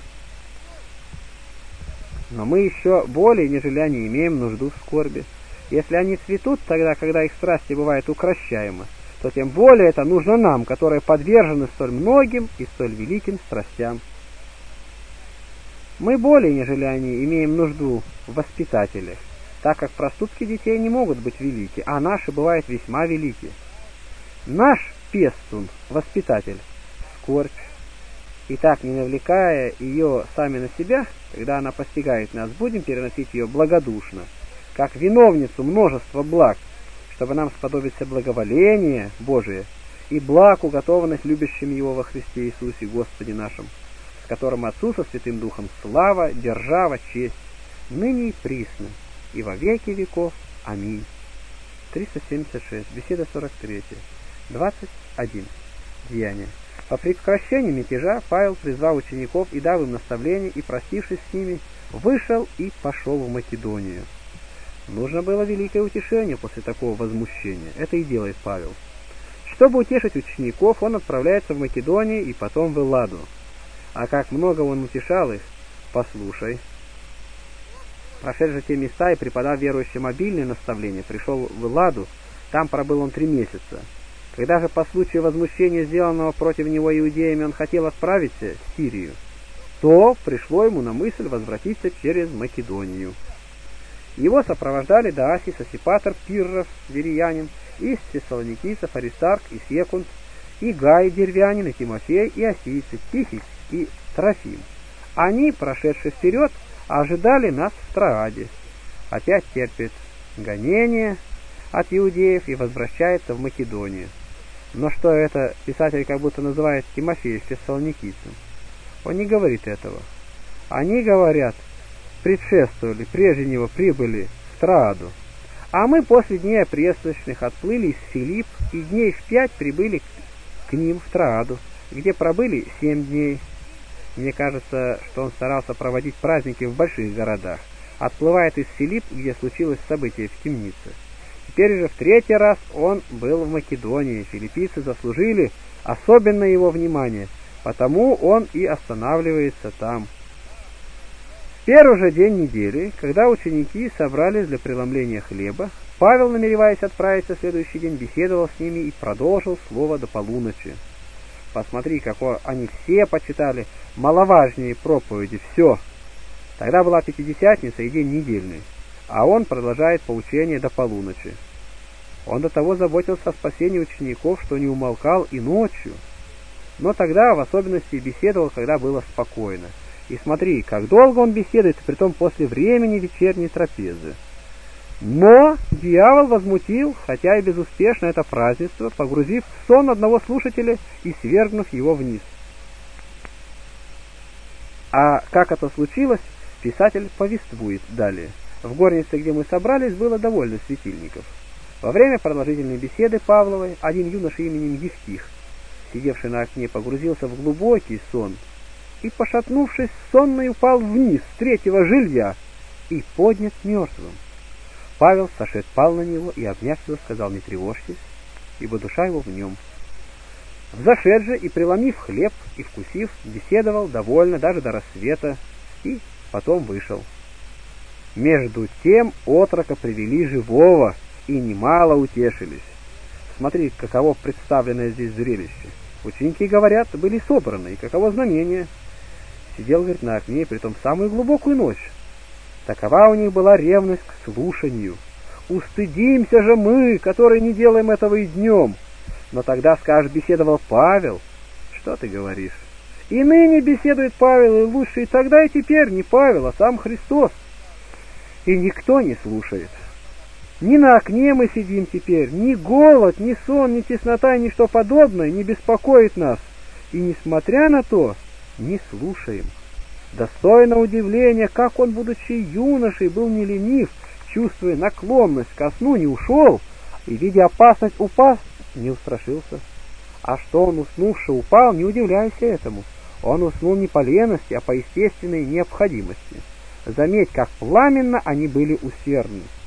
A: Но мы еще более, нежели они, имеем нужду в скорби. Если они цветут тогда, когда их страсти бывают укращаемы, то тем более это нужно нам, которые подвержены столь многим и столь великим страстям. Мы более, нежели они, имеем нужду в воспитателях, так как проступки детей не могут быть велики, а наши бывают весьма велики. Наш пестун, воспитатель, скорбь. И так, не навлекая ее сами на себя, когда она постигает нас, будем переносить ее благодушно, как виновницу множества благ, чтобы нам сподобиться благоволения Божие и благ, уготованных любящим Его во Христе Иисусе Господе нашим, с которым Отцу со Святым Духом слава, держава, честь, ныне и присно, и во веки веков. Аминь. триста семьдесят шесть. Беседа сорок три. двадцать один. Деяния. По прекращении мятежа Павел призвал учеников и дал им наставление, и, простившись с ними, вышел и пошел в Македонию. Нужно было великое утешение после такого возмущения. Это и делает Павел. Чтобы утешить учеников, он отправляется в Македонию и потом в Элладу. А как много он утешал их, послушай. Прошед же те места и преподав верующим обильные наставления, пришел в Элладу, там пробыл он три месяца. Когда же по случаю возмущения, сделанного против него иудеями, он хотел отправиться в Сирию, то пришло ему на мысль возвратиться через Македонию. Его сопровождали Даасий, Сосипатр, Пирров, Вериянин, из Фессалоникийцев Аристарх и Секунд, и Гай, Дервянин, и Тимофей, и осийцы, Тихий и Трофим. Они, прошедшие вперед, ожидали нас в Трааде. Опять терпит гонение от иудеев и возвращается в Македонию. Но что это писатель как будто называет Тимофея фессалоникийцем? Он не говорит этого. Они говорят: предшествовали, прежде него прибыли в Трааду, а мы после дней пресночных отплыли из Филипп и дней в пять прибыли к ним в Трааду, где пробыли семь дней. Мне кажется, что он старался проводить праздники в больших городах. Отплывает из Филипп, где случилось событие в темнице. Теперь же в третий раз он был в Македонии. Филиппийцы заслужили особенно его внимание, потому он и останавливается там. В первый же день недели, когда ученики собрались для преломления хлеба, Павел, намереваясь отправиться в следующий день, беседовал с ними и продолжил слово до полуночи. Посмотри, какое они все почитали маловажнее проповеди, все. Тогда была Пятидесятница и день недельный, а он продолжает поучение до полуночи. Он до того заботился о спасении учеников, что не умолкал и ночью, но тогда в особенности беседовал, когда было спокойно. И смотри, как долго он беседует, притом после времени вечерней трапезы. Но дьявол возмутил, хотя и безуспешно, это празднество, погрузив в сон одного слушателя и свергнув его вниз. А как это случилось, писатель повествует далее. В горнице, где мы собрались, было довольно светильников. Во время продолжительной беседы Павловой один юноша именем Евтих, сидевший на окне, погрузился в глубокий сон и, пошатнувшись, сонный упал вниз с третьего жилья и поднят мертвым. Павел, сошед, пал на него и, обняв его, сказал: «Не тревожьтесь, ибо душа его в нем». Взошед же и, преломив хлеб и вкусив, беседовал довольно даже до рассвета и потом вышел. Между тем отрока привели живого и немало утешились. Смотри, каково представленное здесь зрелище. Ученики, говорят, были собраны, и каково знамение. Сидел, говорит, на окне, притом в самую глубокую ночь. Такова у них была ревность к слушанию. Устыдимся же мы, которые не делаем этого и днем. Но тогда, скажешь, беседовал Павел. Что ты говоришь? И ныне беседует Павел, и лучше и тогда, и теперь не Павел, а сам Христос. И никто не слушает. Ни на окне мы сидим теперь, ни голод, ни сон, ни теснота, ни что подобное не беспокоит нас. и, несмотря на то, не слушаем. Достойно удивления, как он, будучи юношей, был не ленив, чувствуя наклонность ко сну, не ушел, и, видя опасность упасть, не устрашился. А что он, уснувший, упал, не удивляйся этому. Он уснул не по лености, а по естественной необходимости. Заметь, как пламенно они были усердны.